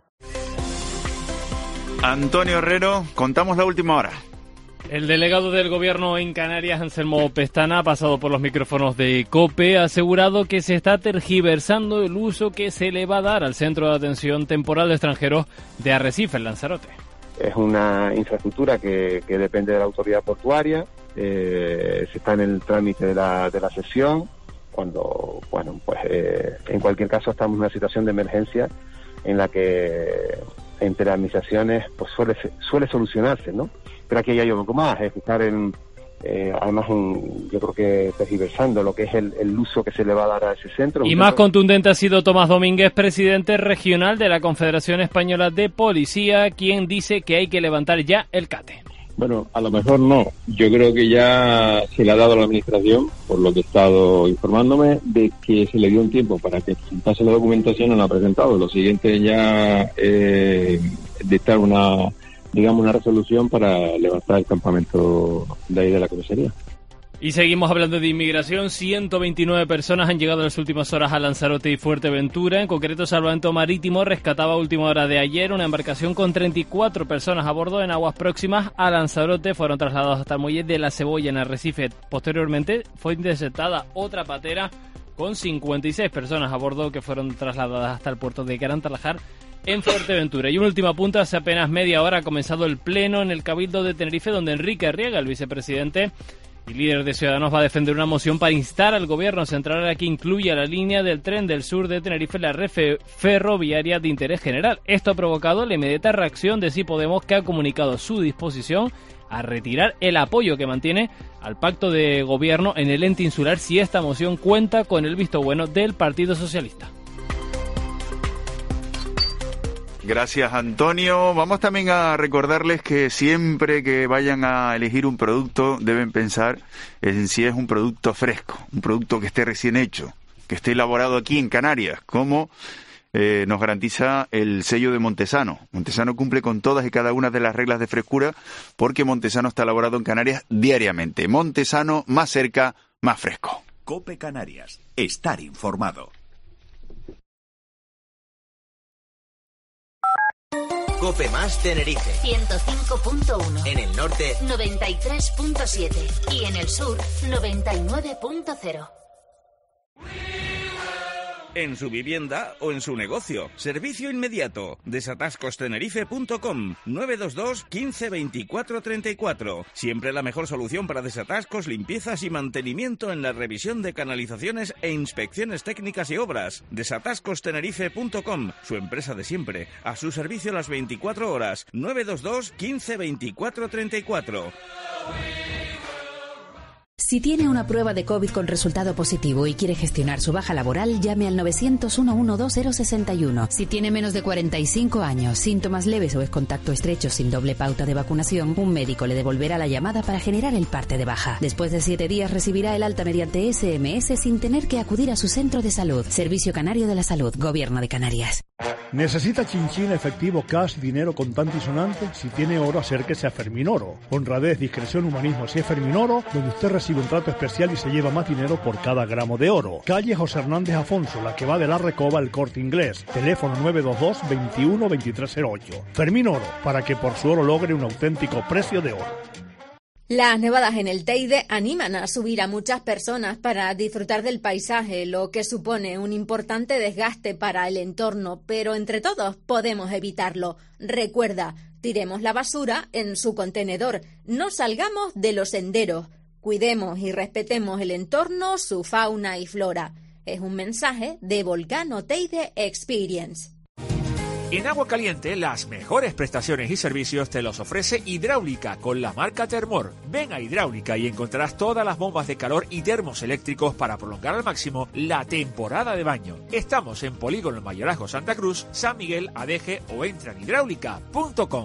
Antonio Herrero, contamos la última hora. El delegado del Gobierno en Canarias, Anselmo Pestana, ha pasado por los micrófonos de COPE, ha asegurado que se está tergiversando el uso que se le va a dar al Centro de Atención Temporal de Extranjeros de Arrecife, en Lanzarote. Es una infraestructura que, que depende de la autoridad portuaria, eh, se está en el trámite de la, de la cesión. Cuando, bueno, pues eh, en cualquier caso estamos en una situación de emergencia en la que entre administraciones pues suele suele solucionarse, ¿no? Pero aquí hay algo más, es estar en, eh, además en, yo creo que tergiversando lo que es el, el uso que se le va a dar a ese centro. Y más contundente ha sido Tomás Domínguez, presidente regional de la Confederación Española de Policía, quien dice que hay que levantar ya el CATE. Bueno, a lo mejor no. Yo creo que ya se le ha dado a la Administración, por lo que he estado informándome, de que se le dio un tiempo para que presentase la documentación, no la ha presentado. Lo siguiente ya es eh, dictar una, digamos, una resolución para levantar el campamento de ahí de la comisaría. Y seguimos hablando de inmigración. ciento veintinueve personas han llegado en las últimas horas a Lanzarote y Fuerteventura. En concreto, Salvamento Marítimo rescataba a última hora de ayer una embarcación con treinta y cuatro personas a bordo en aguas próximas a Lanzarote. Fueron trasladados hasta el muelle de La Cebolla, en Arrecife. Posteriormente, fue interceptada otra patera con cincuenta y seis personas a bordo que fueron trasladadas hasta el puerto de Gran Tarajal, en Fuerteventura. Y un último apunte: hace apenas media hora ha comenzado el pleno en el Cabildo de Tenerife, donde Enrique Arriaga, el vicepresidente y líder de Ciudadanos, va a defender una moción para instar al gobierno central a que incluya la línea del tren del sur de Tenerife en la red ferroviaria de interés general. Esto ha provocado la inmediata reacción de Sí Podemos, que ha comunicado su disposición a retirar el apoyo que mantiene al pacto de gobierno en el ente insular si esta moción cuenta con el visto bueno del Partido Socialista. Gracias, Antonio. Vamos también a recordarles que siempre que vayan a elegir un producto deben pensar en si es un producto fresco, un producto que esté recién hecho, que esté elaborado aquí en Canarias, como eh, nos garantiza el sello de Montesano. Montesano cumple con todas y cada una de las reglas de frescura porque Montesano está elaborado en Canarias diariamente. Montesano, más cerca, más fresco. COPE Canarias. Estar informado. Cope Más Tenerife. ciento cinco punto uno. En el norte, noventa y tres punto siete. Y en el sur, noventa y nueve punto cero. En su vivienda o en su negocio. Servicio inmediato. desatascos tenerife punto com. nueve dos dos, quince, veinticuatro, treinta y cuatro. Siempre la mejor solución para desatascos, limpiezas y mantenimiento en la revisión de canalizaciones e inspecciones técnicas y obras. desatascos tenerife punto com. Su empresa de siempre. A su servicio las veinticuatro horas. nueve dos dos, quince, veinticuatro, treinta y cuatro. Si tiene una prueba de COVID con resultado positivo y quiere gestionar su baja laboral, llame al novecientos uno, doce cero seis uno. Si tiene menos de cuarenta y cinco años, síntomas leves o es contacto estrecho sin doble pauta de vacunación, un médico le devolverá la llamada para generar el parte de baja. Después de siete días recibirá el alta mediante ese eme ese sin tener que acudir a su centro de salud. Servicio Canario de la Salud, Gobierno de Canarias. ¿Necesita chinchín, efectivo, cash, dinero contante y sonante? Si tiene oro, acérquese a Ferminoro. Honradez, discreción, humanismo. Si es Ferminoro, donde usted recibe un trato especial y se lleva más dinero por cada gramo de oro. Calle José Hernández Afonso, la que va de la Recoba al Corte Inglés. Teléfono nueve dos dos, veintiuno, veintitrés cero ocho. Ferminoro, para que por su oro logre un auténtico precio de oro. Las nevadas en el Teide animan a subir a muchas personas para disfrutar del paisaje, lo que supone un importante desgaste para el entorno, pero entre todos podemos evitarlo. Recuerda, tiremos la basura en su contenedor, no salgamos de los senderos, cuidemos y respetemos el entorno, su fauna y flora. Es un mensaje de Volcano Teide Experience. En agua caliente, las mejores prestaciones y servicios te los ofrece Hidráulica con la marca Termor. Ven a Hidráulica y encontrarás todas las bombas de calor y termos eléctricos para prolongar al máximo la temporada de baño. Estamos en Polígono El Mayorazgo Santa Cruz, San Miguel, Adeje o entra en hidráulica punto com.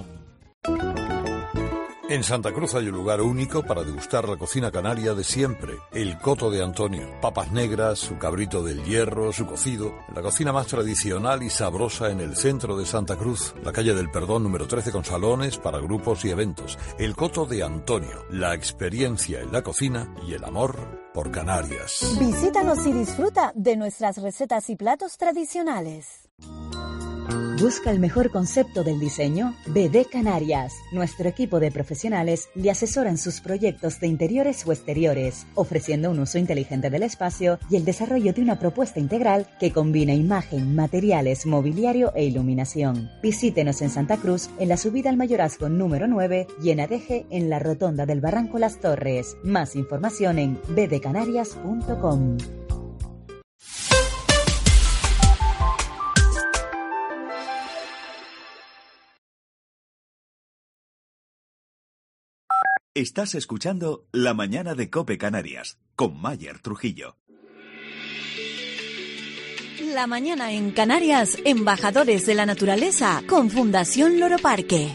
En Santa Cruz hay un lugar único para degustar la cocina canaria de siempre, el Coto de Antonio. Papas negras, su cabrito del hierro, su cocido, la cocina más tradicional y sabrosa en el centro de Santa Cruz, la calle del Perdón número trece con salones para grupos y eventos. El Coto de Antonio, la experiencia en la cocina y el amor por Canarias. Visítanos y disfruta de nuestras recetas y platos tradicionales. Busca el mejor concepto del diseño. B D Canarias. Nuestro equipo de profesionales le asesora en sus proyectos de interiores o exteriores, ofreciendo un uso inteligente del espacio y el desarrollo de una propuesta integral que combina imagen, materiales, mobiliario e iluminación. Visítenos en Santa Cruz, en la subida al Mayorazgo número nueve y en Adeje, en la rotonda del Barranco Las Torres. Más información en b d canarias punto com. Estás escuchando La Mañana de COPE Canarias, con Mayer Trujillo. La mañana en Canarias, embajadores de la naturaleza, con Fundación Loro Parque.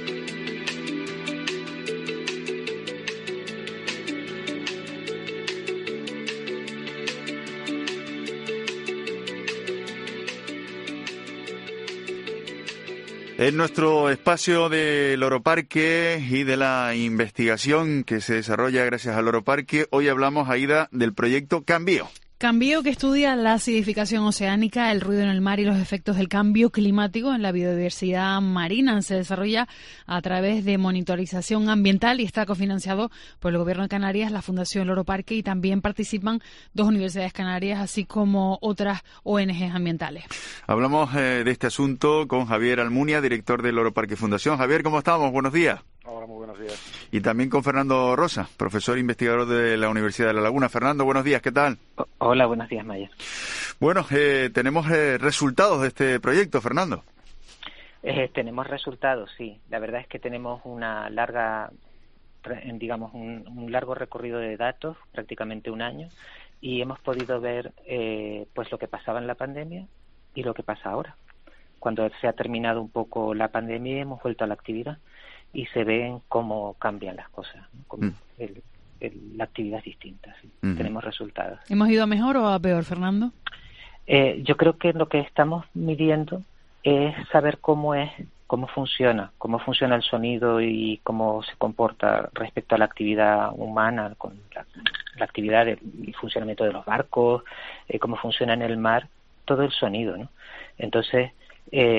En nuestro espacio de Loro Parque y de la investigación que se desarrolla gracias al Loro Parque, hoy hablamos, Aida, del proyecto Cambio. Cambio, que estudia la acidificación oceánica, el ruido en el mar y los efectos del cambio climático en la biodiversidad marina. Se desarrolla a través de monitorización ambiental y está cofinanciado por el Gobierno de Canarias, la Fundación Loro Parque, y también participan dos universidades canarias, así como otras O N Ges ambientales. Hablamos eh, de este asunto con Javier Almunia, director del Loro Parque Fundación. Javier, ¿cómo estamos? Buenos días. Hola, muy buenos días. Y también con Fernando Rosa, profesor e investigador de la Universidad de La Laguna. Fernando, buenos días, ¿qué tal? Hola, buenos días, Maya. Bueno, eh, tenemos eh, resultados de este proyecto, Fernando. Eh, tenemos resultados, sí. La verdad es que tenemos una larga, digamos, un, un largo recorrido de datos, prácticamente un año, y hemos podido ver eh, pues lo que pasaba en la pandemia y lo que pasa ahora. Cuando se ha terminado un poco la pandemia, hemos vuelto a la actividad y se ven cómo cambian las cosas, ¿no? Como mm. el, el, la actividad es distinta, ¿sí? Uh-huh. Tenemos resultados. ¿Hemos ido a mejor o a peor, Fernando? Eh, yo creo que lo que estamos midiendo es saber cómo es, cómo funciona, cómo funciona el sonido y cómo se comporta respecto a la actividad humana, con la, la actividad del el funcionamiento de los barcos, eh, cómo funciona en el mar, todo el sonido, ¿no? Entonces, eh,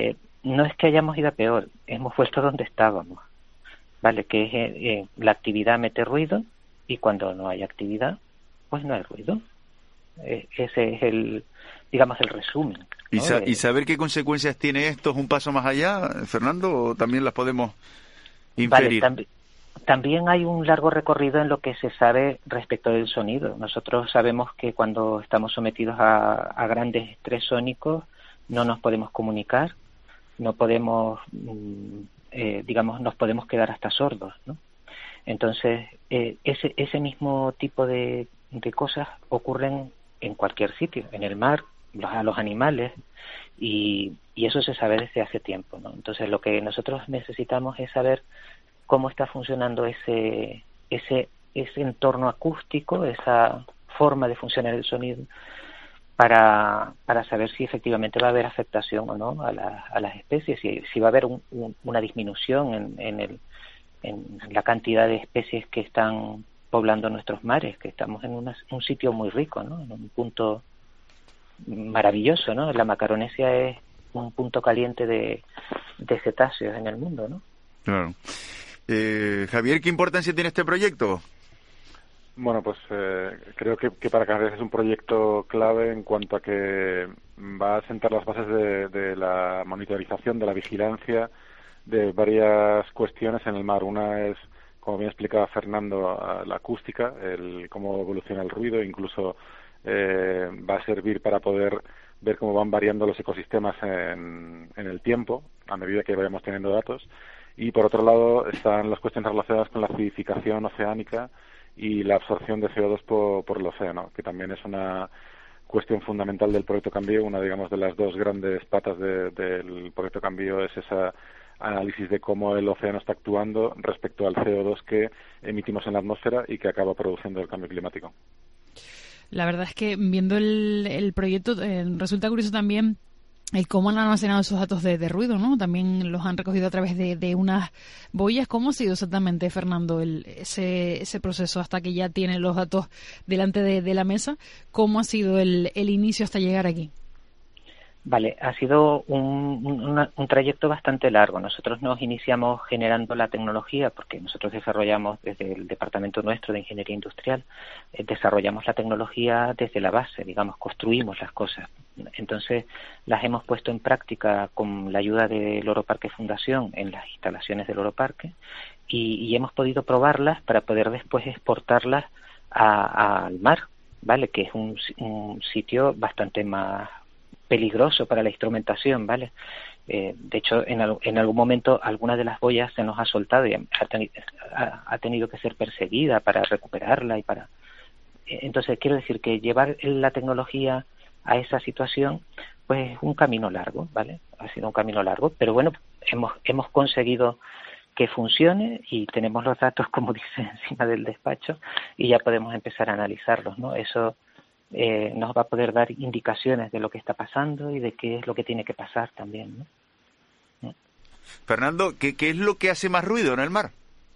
no es que hayamos ido a peor, hemos vuelto donde estábamos, ¿vale? Que es eh, eh, la actividad mete ruido y cuando no hay actividad, pues no hay ruido. Eh, ese es el, digamos, el resumen, ¿no? ¿Y, sa de, ¿Y saber qué consecuencias tiene esto es un paso más allá, Fernando, o también las podemos inferir? Vale, tam también hay un largo recorrido en lo que se sabe respecto del sonido. Nosotros sabemos que cuando estamos sometidos a, a grandes estrés sónicos no nos podemos comunicar, no podemos, eh, digamos, nos podemos quedar hasta sordos, ¿no? Entonces, eh, ese, ese mismo tipo de, de cosas ocurren en cualquier sitio, en el mar, los, a los animales, y, y eso se sabe desde hace tiempo, ¿no? Entonces, lo que nosotros necesitamos es saber cómo está funcionando ese, ese, ese entorno acústico, esa forma de funcionar el sonido, para, para saber si efectivamente va a haber afectación o no a, la, a las especies, si, si va a haber un, un, una disminución en, en, el, en la cantidad de especies que están poblando nuestros mares, que estamos en una, un sitio muy rico, ¿no? En un punto maravilloso, ¿no? La Macaronesia es un punto caliente de, de cetáceos en el mundo, ¿no? Claro. Eh, Javier, ¿qué importancia tiene este proyecto? Bueno, pues eh, creo que, que para Canarias es un proyecto clave en cuanto a que va a sentar las bases de, de la monitorización, de la vigilancia de varias cuestiones en el mar. Una es, como bien explicaba Fernando, la acústica, el cómo evoluciona el ruido, incluso eh, va a servir para poder ver cómo van variando los ecosistemas en, en el tiempo, a medida que vayamos teniendo datos. Y por otro lado están las cuestiones relacionadas con la acidificación oceánica y la absorción de C O dos por, por el océano, que también es una cuestión fundamental del Proyecto Cambio. Una, digamos, de las dos grandes patas de, del Proyecto Cambio es ese análisis de cómo el océano está actuando respecto al C O dos que emitimos en la atmósfera y que acaba produciendo el cambio climático. La verdad es que viendo el, el proyecto eh, resulta curioso también el cómo han almacenado esos datos de, de ruido, ¿no? También los han recogido a través de, de unas boyas. ¿Cómo ha sido exactamente, Fernando, el, ese, ese proceso hasta que ya tienen los datos delante de, de la mesa? ¿Cómo ha sido el, el inicio hasta llegar aquí? Vale, ha sido un, un, un trayecto bastante largo. Nosotros nos iniciamos generando la tecnología, porque nosotros desarrollamos desde el departamento nuestro de Ingeniería Industrial, eh, desarrollamos la tecnología desde la base, digamos, construimos las cosas. Entonces, las hemos puesto en práctica con la ayuda del Oro Parque Fundación en las instalaciones del Oro Parque y, y hemos podido probarlas para poder después exportarlas a, a, al mar, ¿vale? Que es un, un sitio bastante más peligroso para la instrumentación, ¿vale? Eh, de hecho, en, al, en algún momento alguna de las boyas se nos ha soltado y ha, teni ha, ha tenido que ser perseguida para recuperarla y para... Eh, entonces, quiero decir que llevar la tecnología a esa situación, pues es un camino largo, ¿vale? Ha sido un camino largo, pero bueno, hemos, hemos conseguido que funcione y tenemos los datos, como dice, encima del despacho y ya podemos empezar a analizarlos, ¿no? Eso Eh, nos va a poder dar indicaciones de lo que está pasando y de qué es lo que tiene que pasar también, ¿no? Fernando, ¿qué, qué es lo que hace más ruido en el mar?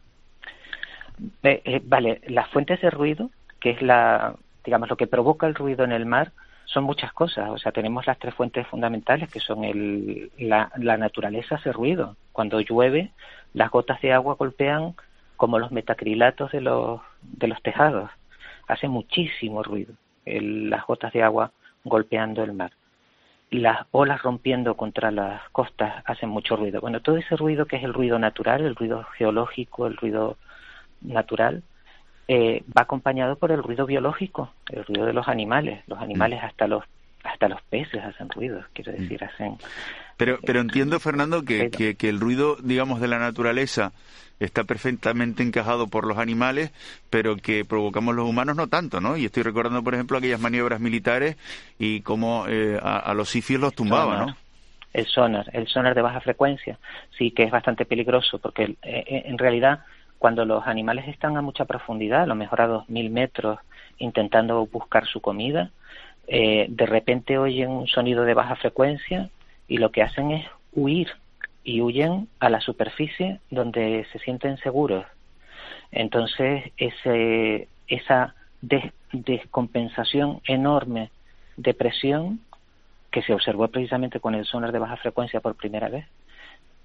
Eh, eh, vale, las fuentes de ruido, que es la, digamos, lo que provoca el ruido en el mar, son muchas cosas. O sea, tenemos las tres fuentes fundamentales, que son el, la, la naturaleza hace ruido. Cuando llueve, las gotas de agua golpean como los metacrilatos de los, de los tejados. Hace muchísimo ruido. El, las gotas de agua golpeando el mar. Las olas rompiendo contra las costas hacen mucho ruido. Bueno, todo ese ruido que es el ruido natural, el ruido geológico, el ruido natural, eh, va acompañado por el ruido biológico, el ruido de los animales. Los animales hasta los hasta los peces hacen ruidos, quiero decir, hacen... Pero, pero entiendo, Fernando, que, que, que el ruido, digamos, de la naturaleza está perfectamente encajado por los animales, pero que provocamos los humanos no tanto, ¿no? Y estoy recordando, por ejemplo, aquellas maniobras militares y cómo eh, a, a los sifios los tumbaban, ¿no? El sonar, el sonar de baja frecuencia, sí que es bastante peligroso, porque eh, en realidad cuando los animales están a mucha profundidad, a lo mejor a dos mil metros, intentando buscar su comida, eh, de repente oyen un sonido de baja frecuencia y lo que hacen es huir, y huyen a la superficie donde se sienten seguros. Entonces, ese, esa des, descompensación enorme de presión que se observó precisamente con el sonar de baja frecuencia por primera vez,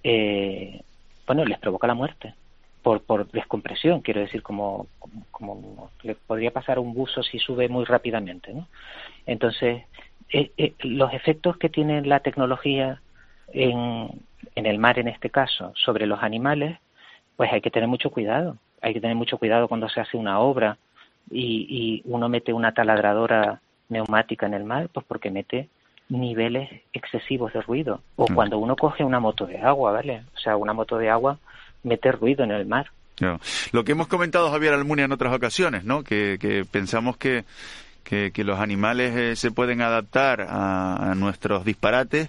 eh, bueno, les provoca la muerte por, por descompresión, quiero decir, como, como, como le podría pasar a un buzo si sube muy rápidamente, ¿no? Entonces, eh, eh, los efectos que tiene la tecnología en, en el mar, en este caso, sobre los animales, pues hay que tener mucho cuidado. Hay que tener mucho cuidado cuando se hace una obra y, y uno mete una taladradora neumática en el mar, pues porque mete niveles excesivos de ruido. O cuando uno coge una moto de agua, ¿vale? O sea, una moto de agua mete ruido en el mar. No. Lo que hemos comentado Javier Almunia en otras ocasiones, ¿no? Que, que pensamos que, que, que los animales eh, se pueden adaptar a, a nuestros disparates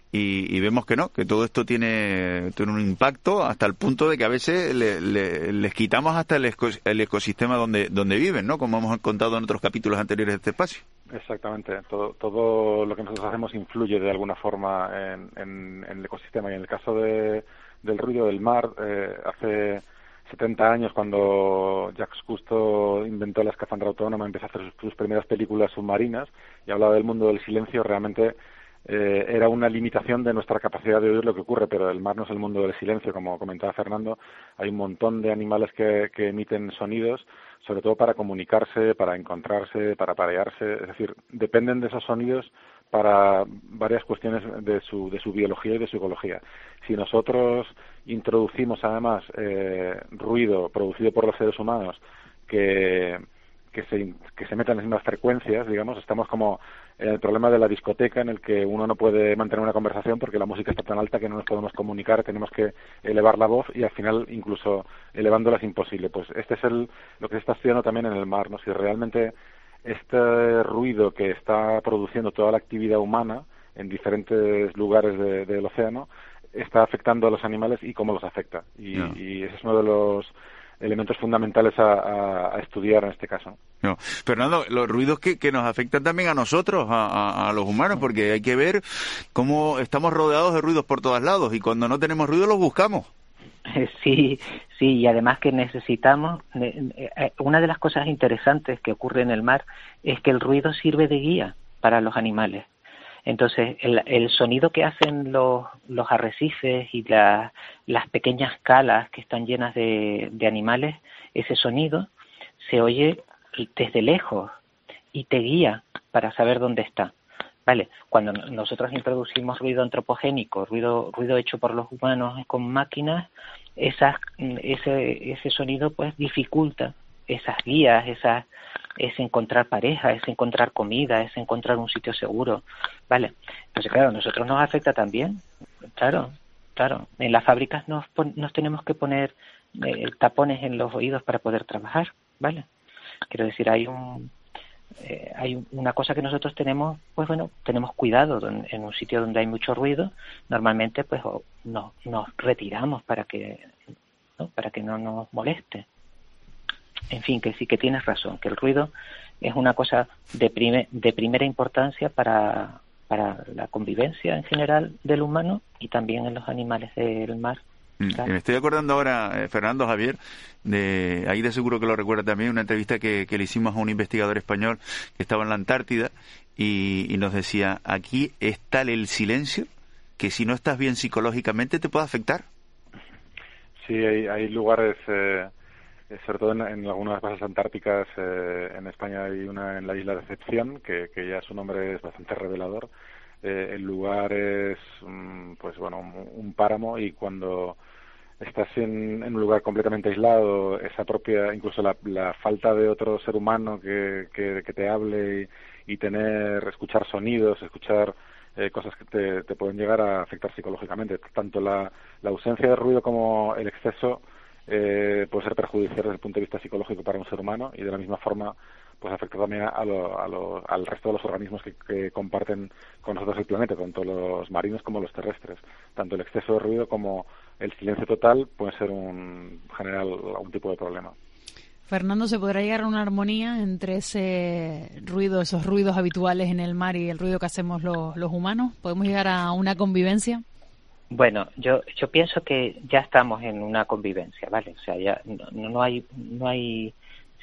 y, y vemos que no, que todo esto tiene, tiene un impacto hasta el punto de que a veces le, le, les quitamos hasta el, eco, el ecosistema donde, donde viven, ¿no? Como hemos contado en otros capítulos anteriores de este espacio. Exactamente. Todo, todo lo que nosotros hacemos influye de alguna forma en, en, en el ecosistema. Y en el caso de, del ruido del mar, eh, hace setenta años, cuando Jacques Cousteau inventó la escafandra autónoma, empezó a hacer sus, sus primeras películas submarinas y hablaba del mundo del silencio, realmente eh, era una limitación de nuestra capacidad de oír lo que ocurre, pero el mar no es el mundo del silencio, como comentaba Fernando. Hay un montón de animales que, que emiten sonidos, sobre todo para comunicarse, para encontrarse, para parearse, es decir, dependen de esos sonidos para varias cuestiones de su, de su biología y de su ecología. Si nosotros introducimos además eh, ruido producido por los seres humanos que, que, se, que se metan en las mismas frecuencias, digamos, estamos como en el problema de la discoteca en el que uno no puede mantener una conversación porque la música está tan alta que no nos podemos comunicar, tenemos que elevar la voz y al final incluso elevándola es imposible. Pues este es el lo que se está estudiando también en el mar, ¿no? Si realmente este ruido que está produciendo toda la actividad humana en diferentes lugares de, del océano está afectando a los animales y cómo los afecta. Y, no. y ese es uno de los elementos fundamentales a, a, a estudiar en este caso. No. Fernando, los ruidos que, que nos afectan también a nosotros, a, a, a los humanos, porque hay que ver cómo estamos rodeados de ruidos por todos lados y cuando no tenemos ruido los buscamos. Sí, sí, y además que necesitamos, una de las cosas interesantes que ocurre en el mar es que el ruido sirve de guía para los animales. Entonces, el, el sonido que hacen los, los arrecifes y la, las pequeñas calas que están llenas de, de animales, ese sonido se oye desde lejos y te guía para saber dónde está. Vale, cuando nosotros introducimos ruido antropogénico, ruido ruido hecho por los humanos con máquinas, esas, ese ese sonido pues dificulta esas guías, esas es encontrar pareja, es encontrar comida, es encontrar un sitio seguro, vale. Entonces claro, a nosotros nos afecta también, claro, claro. En las fábricas nos nos tenemos que poner eh, tapones en los oídos para poder trabajar, vale. Quiero decir, hay un Eh, hay una cosa que nosotros tenemos, pues bueno, tenemos cuidado en, en un sitio donde hay mucho ruido, normalmente pues oh, no, nos retiramos para que, ¿no? para que no nos moleste. En fin, que sí que tienes razón, que el ruido es una cosa de, prime, de primera importancia para, para la convivencia en general del humano y también en los animales del mar. Claro. Me estoy acordando ahora, eh, Fernando, Javier, de ahí de seguro que lo recuerda también, una entrevista que, que le hicimos a un investigador español que estaba en la Antártida y, y nos decía, aquí es tal el silencio que si no estás bien psicológicamente te puede afectar. Sí, hay, hay lugares, eh, sobre todo en, en algunas bases antárticas, eh, en España hay una en la isla de Decepción, que, que ya su nombre es bastante revelador. Eh, el lugar es, pues bueno, un, un páramo y cuando estás en, en un lugar completamente aislado, esa propia, incluso la, la falta de otro ser humano que, que, que te hable y, y tener, escuchar sonidos, escuchar eh, cosas que te, te pueden llegar a afectar psicológicamente. Tanto la, la ausencia de ruido como el exceso eh, puede ser perjudicial desde el punto de vista psicológico para un ser humano y de la misma forma pues afecta también a lo, a lo, al resto de los organismos que, que comparten con nosotros el planeta, tanto los marinos como los terrestres. Tanto el exceso de ruido como el silencio total puede ser un general algún tipo de problema. Fernando, ¿se podrá llegar a una armonía entre ese ruido, esos ruidos habituales en el mar y el ruido que hacemos los, los humanos? ¿Podemos llegar a una convivencia? Bueno, yo yo pienso que ya estamos en una convivencia, ¿vale? O sea, ya no, no hay no hay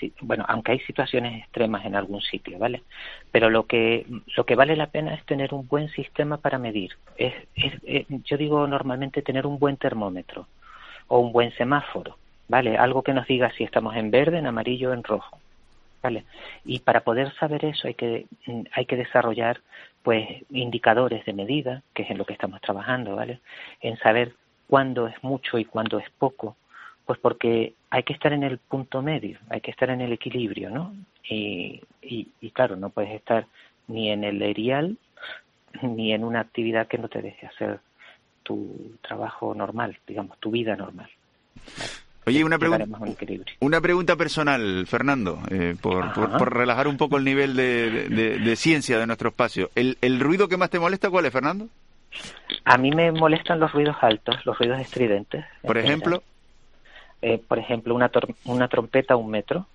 bueno, aunque hay situaciones extremas en algún sitio, ¿vale? Pero lo que lo que vale la pena es tener un buen sistema para medir. Es, es, es, yo digo normalmente tener un buen termómetro o un buen semáforo, ¿vale? Algo que nos diga si estamos en verde, en amarillo o en rojo, ¿vale? Y para poder saber eso hay que hay que desarrollar pues indicadores de medida, que es en lo que estamos trabajando, ¿vale? En saber cuándo es mucho y cuándo es poco, pues porque hay que estar en el punto medio, hay que estar en el equilibrio, ¿no? Y, y, y claro, no puedes estar ni en el erial ni en una actividad que no te deje hacer tu trabajo normal, digamos, tu vida normal, ¿vale? Oye, una, pregun- un una pregunta personal, Fernando, eh, por, por, por relajar un poco el nivel de, de, de, de ciencia de nuestro espacio. ¿El, ¿El ruido que más te molesta cuál es, Fernando? A mí me molestan los ruidos altos, los ruidos estridentes. ¿Por ejemplo? Eh, por ejemplo, una, tor- una trompeta a un metro.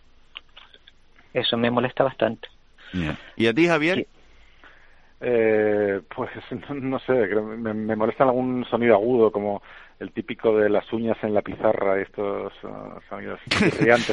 Eso me molesta bastante. Yeah. ¿Y a ti, Javier? Sí. Eh, pues no, no sé, me, me molesta algún sonido agudo, como el típico de las uñas en la pizarra, estos uh, sonidos brillantes.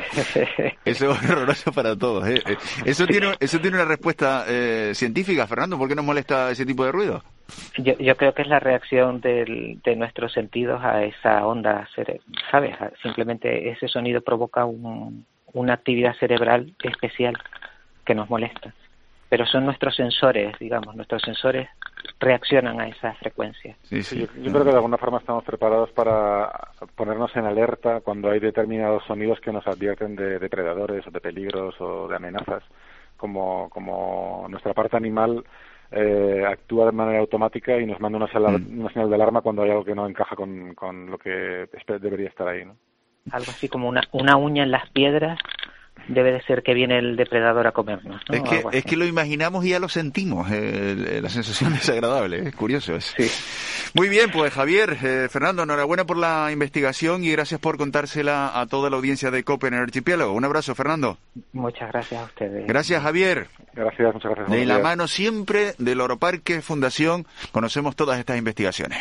Eso es horroroso para todos, ¿eh? Eso tiene, eso tiene una respuesta eh, científica, Fernando. ¿Por qué nos molesta ese tipo de ruido? Yo, yo creo que es la reacción del, de nuestros sentidos a esa onda, cere- ¿sabes? Simplemente ese sonido provoca un, una actividad cerebral especial que nos molesta. Pero son nuestros sensores, digamos, nuestros sensores reaccionan a esa frecuencia. Sí, sí. Yo, yo creo que de alguna forma estamos preparados para ponernos en alerta cuando hay determinados sonidos que nos advierten de depredadores o de peligros o de amenazas, como, como nuestra parte animal eh, actúa de manera automática y nos manda una, sala, mm. una señal de alarma cuando hay algo que no encaja con, con lo que debería estar ahí, ¿no? Algo así como una, una uña en las piedras. Debe de ser que viene el depredador a comernos, ¿no? Es que, es que lo imaginamos y ya lo sentimos, eh, la sensación es agradable, es curioso eso. Sí. Muy bien, pues Javier, eh, Fernando, enhorabuena por la investigación y gracias por contársela a toda la audiencia de COPE en el archipiélago. Un abrazo, Fernando. Muchas gracias a ustedes. Gracias, Javier. Gracias, muchas gracias. De la mano siempre del Oroparque Fundación conocemos todas estas investigaciones.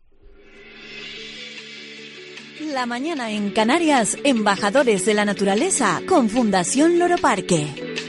La mañana en Canarias, embajadores de la naturaleza con Fundación Loro Parque.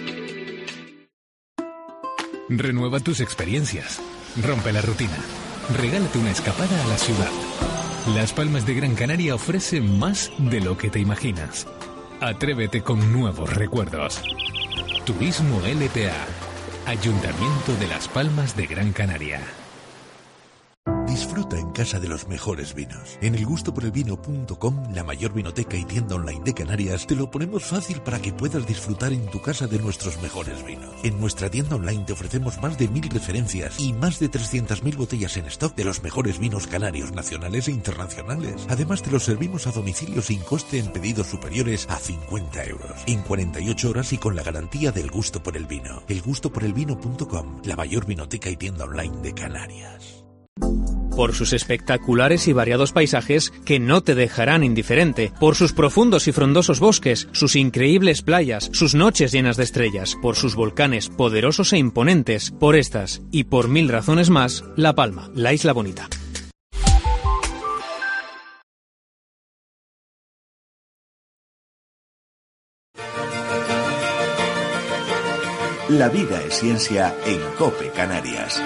Renueva tus experiencias. Rompe la rutina. Regálate una escapada a la ciudad. Las Palmas de Gran Canaria ofrecen más de lo que te imaginas. Atrévete con nuevos recuerdos. Turismo L P A. Ayuntamiento de Las Palmas de Gran Canaria. Disfruta en casa de los mejores vinos. En el gusto por el vino punto com, la mayor vinoteca y tienda online de Canarias, te lo ponemos fácil para que puedas disfrutar en tu casa de nuestros mejores vinos. En nuestra tienda online te ofrecemos más de mil referencias y más de trescientas mil botellas en stock de los mejores vinos canarios, nacionales e internacionales. Además te los servimos a domicilio sin coste en pedidos superiores a cincuenta euros. En cuarenta y ocho horas y con la garantía del gusto por el vino. el gusto por el vino punto com, la mayor vinoteca y tienda online de Canarias. Por sus espectaculares y variados paisajes que no te dejarán indiferente, por sus profundos y frondosos bosques, sus increíbles playas, sus noches llenas de estrellas, por sus volcanes poderosos e imponentes, por estas y por mil razones más, La Palma, la isla bonita. La vida es ciencia en COPE Canarias.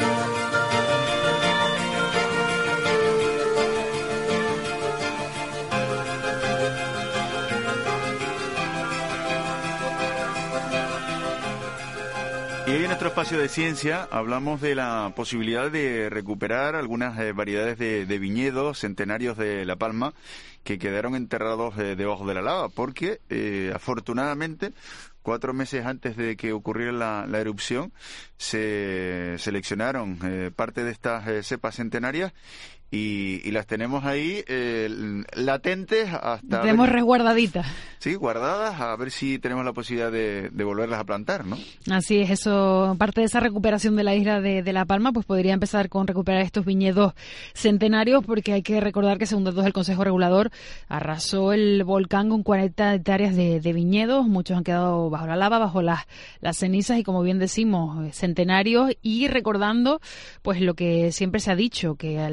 Y hoy en nuestro espacio de ciencia hablamos de la posibilidad de recuperar algunas eh, variedades de, de viñedos centenarios de La Palma que quedaron enterrados eh, debajo de la lava, porque eh, afortunadamente cuatro meses antes de que ocurriera la, la erupción se seleccionaron eh, parte de estas eh, cepas centenarias y, y las tenemos ahí eh, latentes hasta... Tenemos ver... resguardaditas. Sí, guardadas, a ver si tenemos la posibilidad de, de volverlas a plantar, ¿no? Así es, eso, parte de esa recuperación de la isla de, de La Palma, pues podría empezar con recuperar estos viñedos centenarios, porque hay que recordar que según datos del Consejo Regulador, arrasó el volcán con cuarenta hectáreas de, de viñedos, muchos han quedado bajo la lava, bajo las, las cenizas y, como bien decimos, centenarios, y recordando pues lo que siempre se ha dicho, que al final las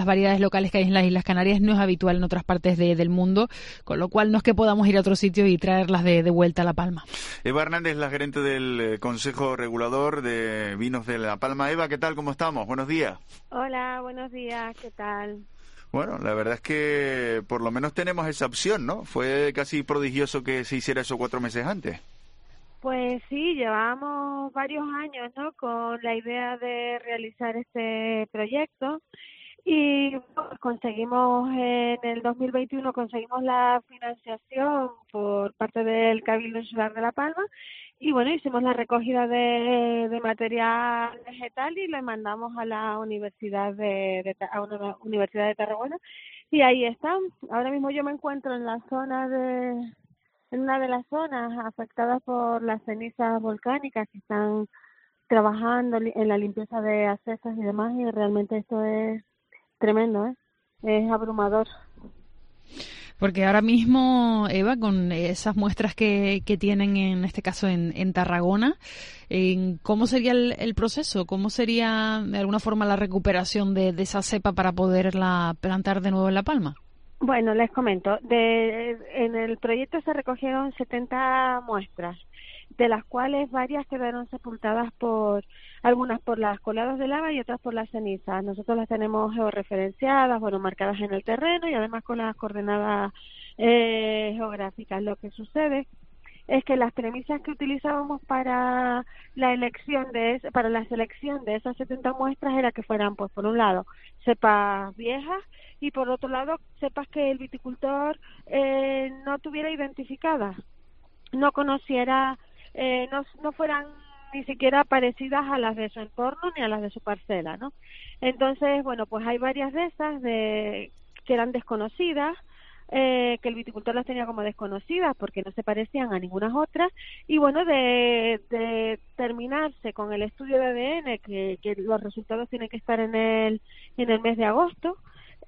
las variedades locales que hay en las Islas Canarias no es habitual en otras partes de, del mundo, con lo cual no es que podamos ir a otro sitio y traerlas de, de vuelta a La Palma. Eva Hernández, la gerente del Consejo Regulador de Vinos de La Palma. Eva, ¿qué tal? ¿Cómo estamos? Buenos días. Hola, buenos días, ¿qué tal? Bueno, la verdad es que por lo menos tenemos esa opción, ¿no? Fue casi prodigioso que se hiciera eso cuatro meses antes. Pues sí, llevamos varios años, ¿no?, con la idea de realizar este proyecto y pues, conseguimos en el dos mil veintiuno conseguimos la financiación por parte del Cabildo Insular de La Palma y bueno, hicimos la recogida de, de material vegetal y lo mandamos a la Universidad de, de a una Universidad de Tarragona y ahí está. Ahora mismo yo me encuentro en la zona de en una de las zonas afectadas por las cenizas volcánicas que están trabajando en la limpieza de accesos y demás y realmente esto es tremendo, ¿eh? Es abrumador. Porque ahora mismo, Eva, con esas muestras que, que tienen en este caso en, en Tarragona, en ¿cómo sería el, el proceso? ¿Cómo sería de alguna forma la recuperación de, de esa cepa para poderla plantar de nuevo en La Palma? Bueno, les comento. De, en el proyecto se recogieron setenta muestras, de las cuales varias quedaron sepultadas por, algunas por las coladas de lava y otras por las cenizas. Nosotros las tenemos georreferenciadas, bueno, marcadas en el terreno y además con las coordenadas eh, geográficas. Lo que sucede es que las premisas que utilizábamos para la elección de para la selección de esas setenta muestras era que fueran, pues, por un lado, cepas viejas y por otro lado, cepas que el viticultor eh, no tuviera identificadas, no conociera, eh, no, no fueran ni siquiera parecidas a las de su entorno ni a las de su parcela, ¿no? Entonces, bueno, pues hay varias de esas de que eran desconocidas, eh, que el viticultor las tenía como desconocidas porque no se parecían a ninguna otra y bueno, de, de terminarse con el estudio de A D N, que, que los resultados tienen que estar en el, en el mes de agosto,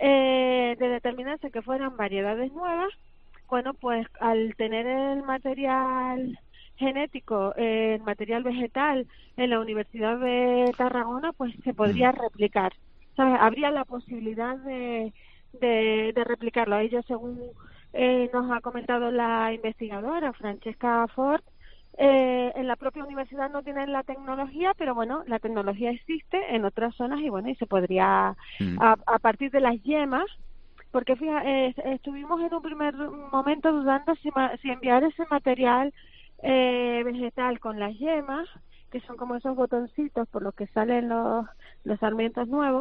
eh, de determinarse que fueran variedades nuevas, bueno, pues al tener el material genético, eh, el material vegetal en la Universidad de Tarragona, pues se podría replicar, ¿sabes? Habría la posibilidad de De, de replicarlo. Ellos, según eh, nos ha comentado la investigadora Francesca Ford, eh, en la propia universidad no tienen la tecnología, pero bueno, la tecnología existe en otras zonas y bueno, y se podría mm. a, a partir de las yemas, porque fíjate, eh, estuvimos en un primer momento dudando si, si enviar ese material eh, vegetal con las yemas, que son como esos botoncitos por los que salen los, los sarmientos nuevos,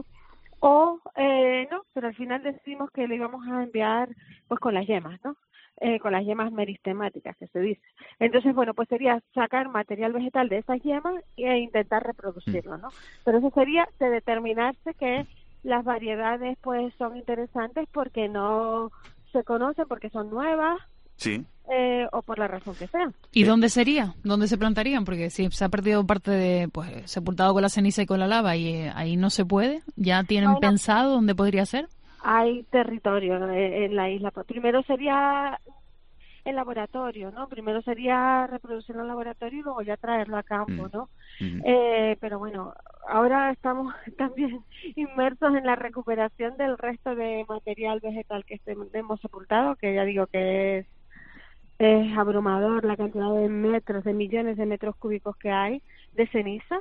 o eh, no, pero al final decidimos que le íbamos a enviar pues con las yemas, ¿no? Eh, con las yemas meristemáticas, que se dice. Entonces, bueno, pues sería sacar material vegetal de esas yemas e intentar reproducirlo, ¿no? Pero eso sería de determinarse que las variedades pues son interesantes porque no se conocen, porque son nuevas, sí. Eh, o por la razón que sea. ¿Y dónde sería? ¿Dónde se plantarían? Porque si se ha perdido parte de, pues, sepultado con la ceniza y con la lava y eh, ahí no se puede, ¿ya tienen bueno, pensado dónde podría ser? Hay territorio en la isla. Primero sería el laboratorio, ¿no? Primero sería reproducirlo en laboratorio y luego ya traerlo a campo, ¿no? Mm. Eh, pero bueno, ahora estamos también inmersos en la recuperación del resto de material vegetal que hemos sepultado, que ya digo que es Es abrumador la cantidad de metros, de millones de metros cúbicos que hay de cenizas.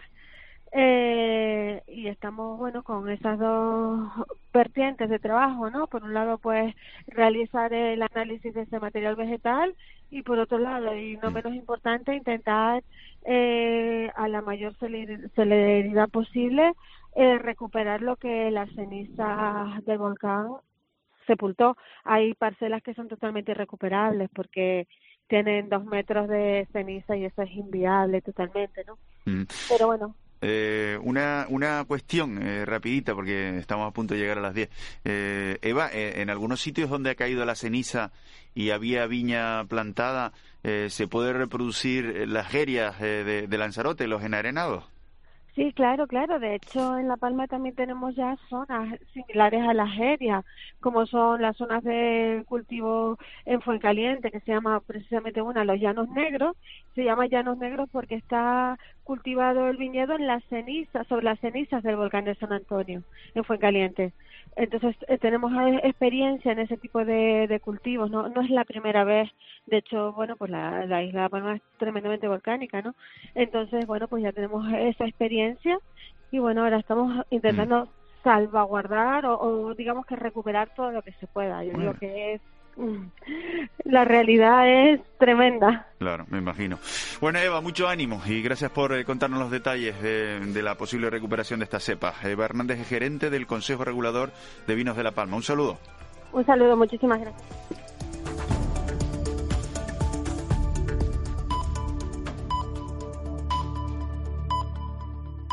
Eh, y estamos, bueno, con esas dos vertientes de trabajo, ¿no? Por un lado, pues, realizar el análisis de ese material vegetal y por otro lado, y no menos importante, intentar eh, a la mayor celeridad posible eh, recuperar lo que las cenizas del volcán sepultó. Hay parcelas que son totalmente irrecuperables porque tienen dos metros de ceniza y eso es inviable totalmente, ¿no? Mm. Pero bueno. Eh, una una cuestión eh, rapidita porque estamos a punto de llegar a las diez. Eh, Eva, eh, en algunos sitios donde ha caído la ceniza y había viña plantada, eh, ¿se puede reproducir las jerias eh, de, de Lanzarote, los enarenados? Sí, claro, claro. De hecho, en La Palma también tenemos ya zonas similares a la jeria, como son las zonas de cultivo en Fuencaliente, que se llama precisamente una, los Llanos Negros. Se llama Llanos Negros porque está cultivado el viñedo en las cenizas, sobre las cenizas del volcán de San Antonio, en Fuencaliente. Entonces eh, tenemos experiencia en ese tipo de, de cultivos, no no es la primera vez. De hecho, bueno, pues la, la isla de La Palma es tremendamente volcánica, ¿no? Entonces, bueno, pues ya tenemos esa experiencia y bueno, ahora estamos intentando mm. salvaguardar o, o digamos que recuperar todo lo que se pueda. Yo bueno. digo que es la realidad es tremenda. Claro, me imagino. Bueno, Eva, mucho ánimo y gracias por eh, contarnos los detalles de, de la posible recuperación de esta cepa. Eva Hernández es gerente del Consejo Regulador de Vinos de La Palma. Un saludo. Un saludo, muchísimas gracias.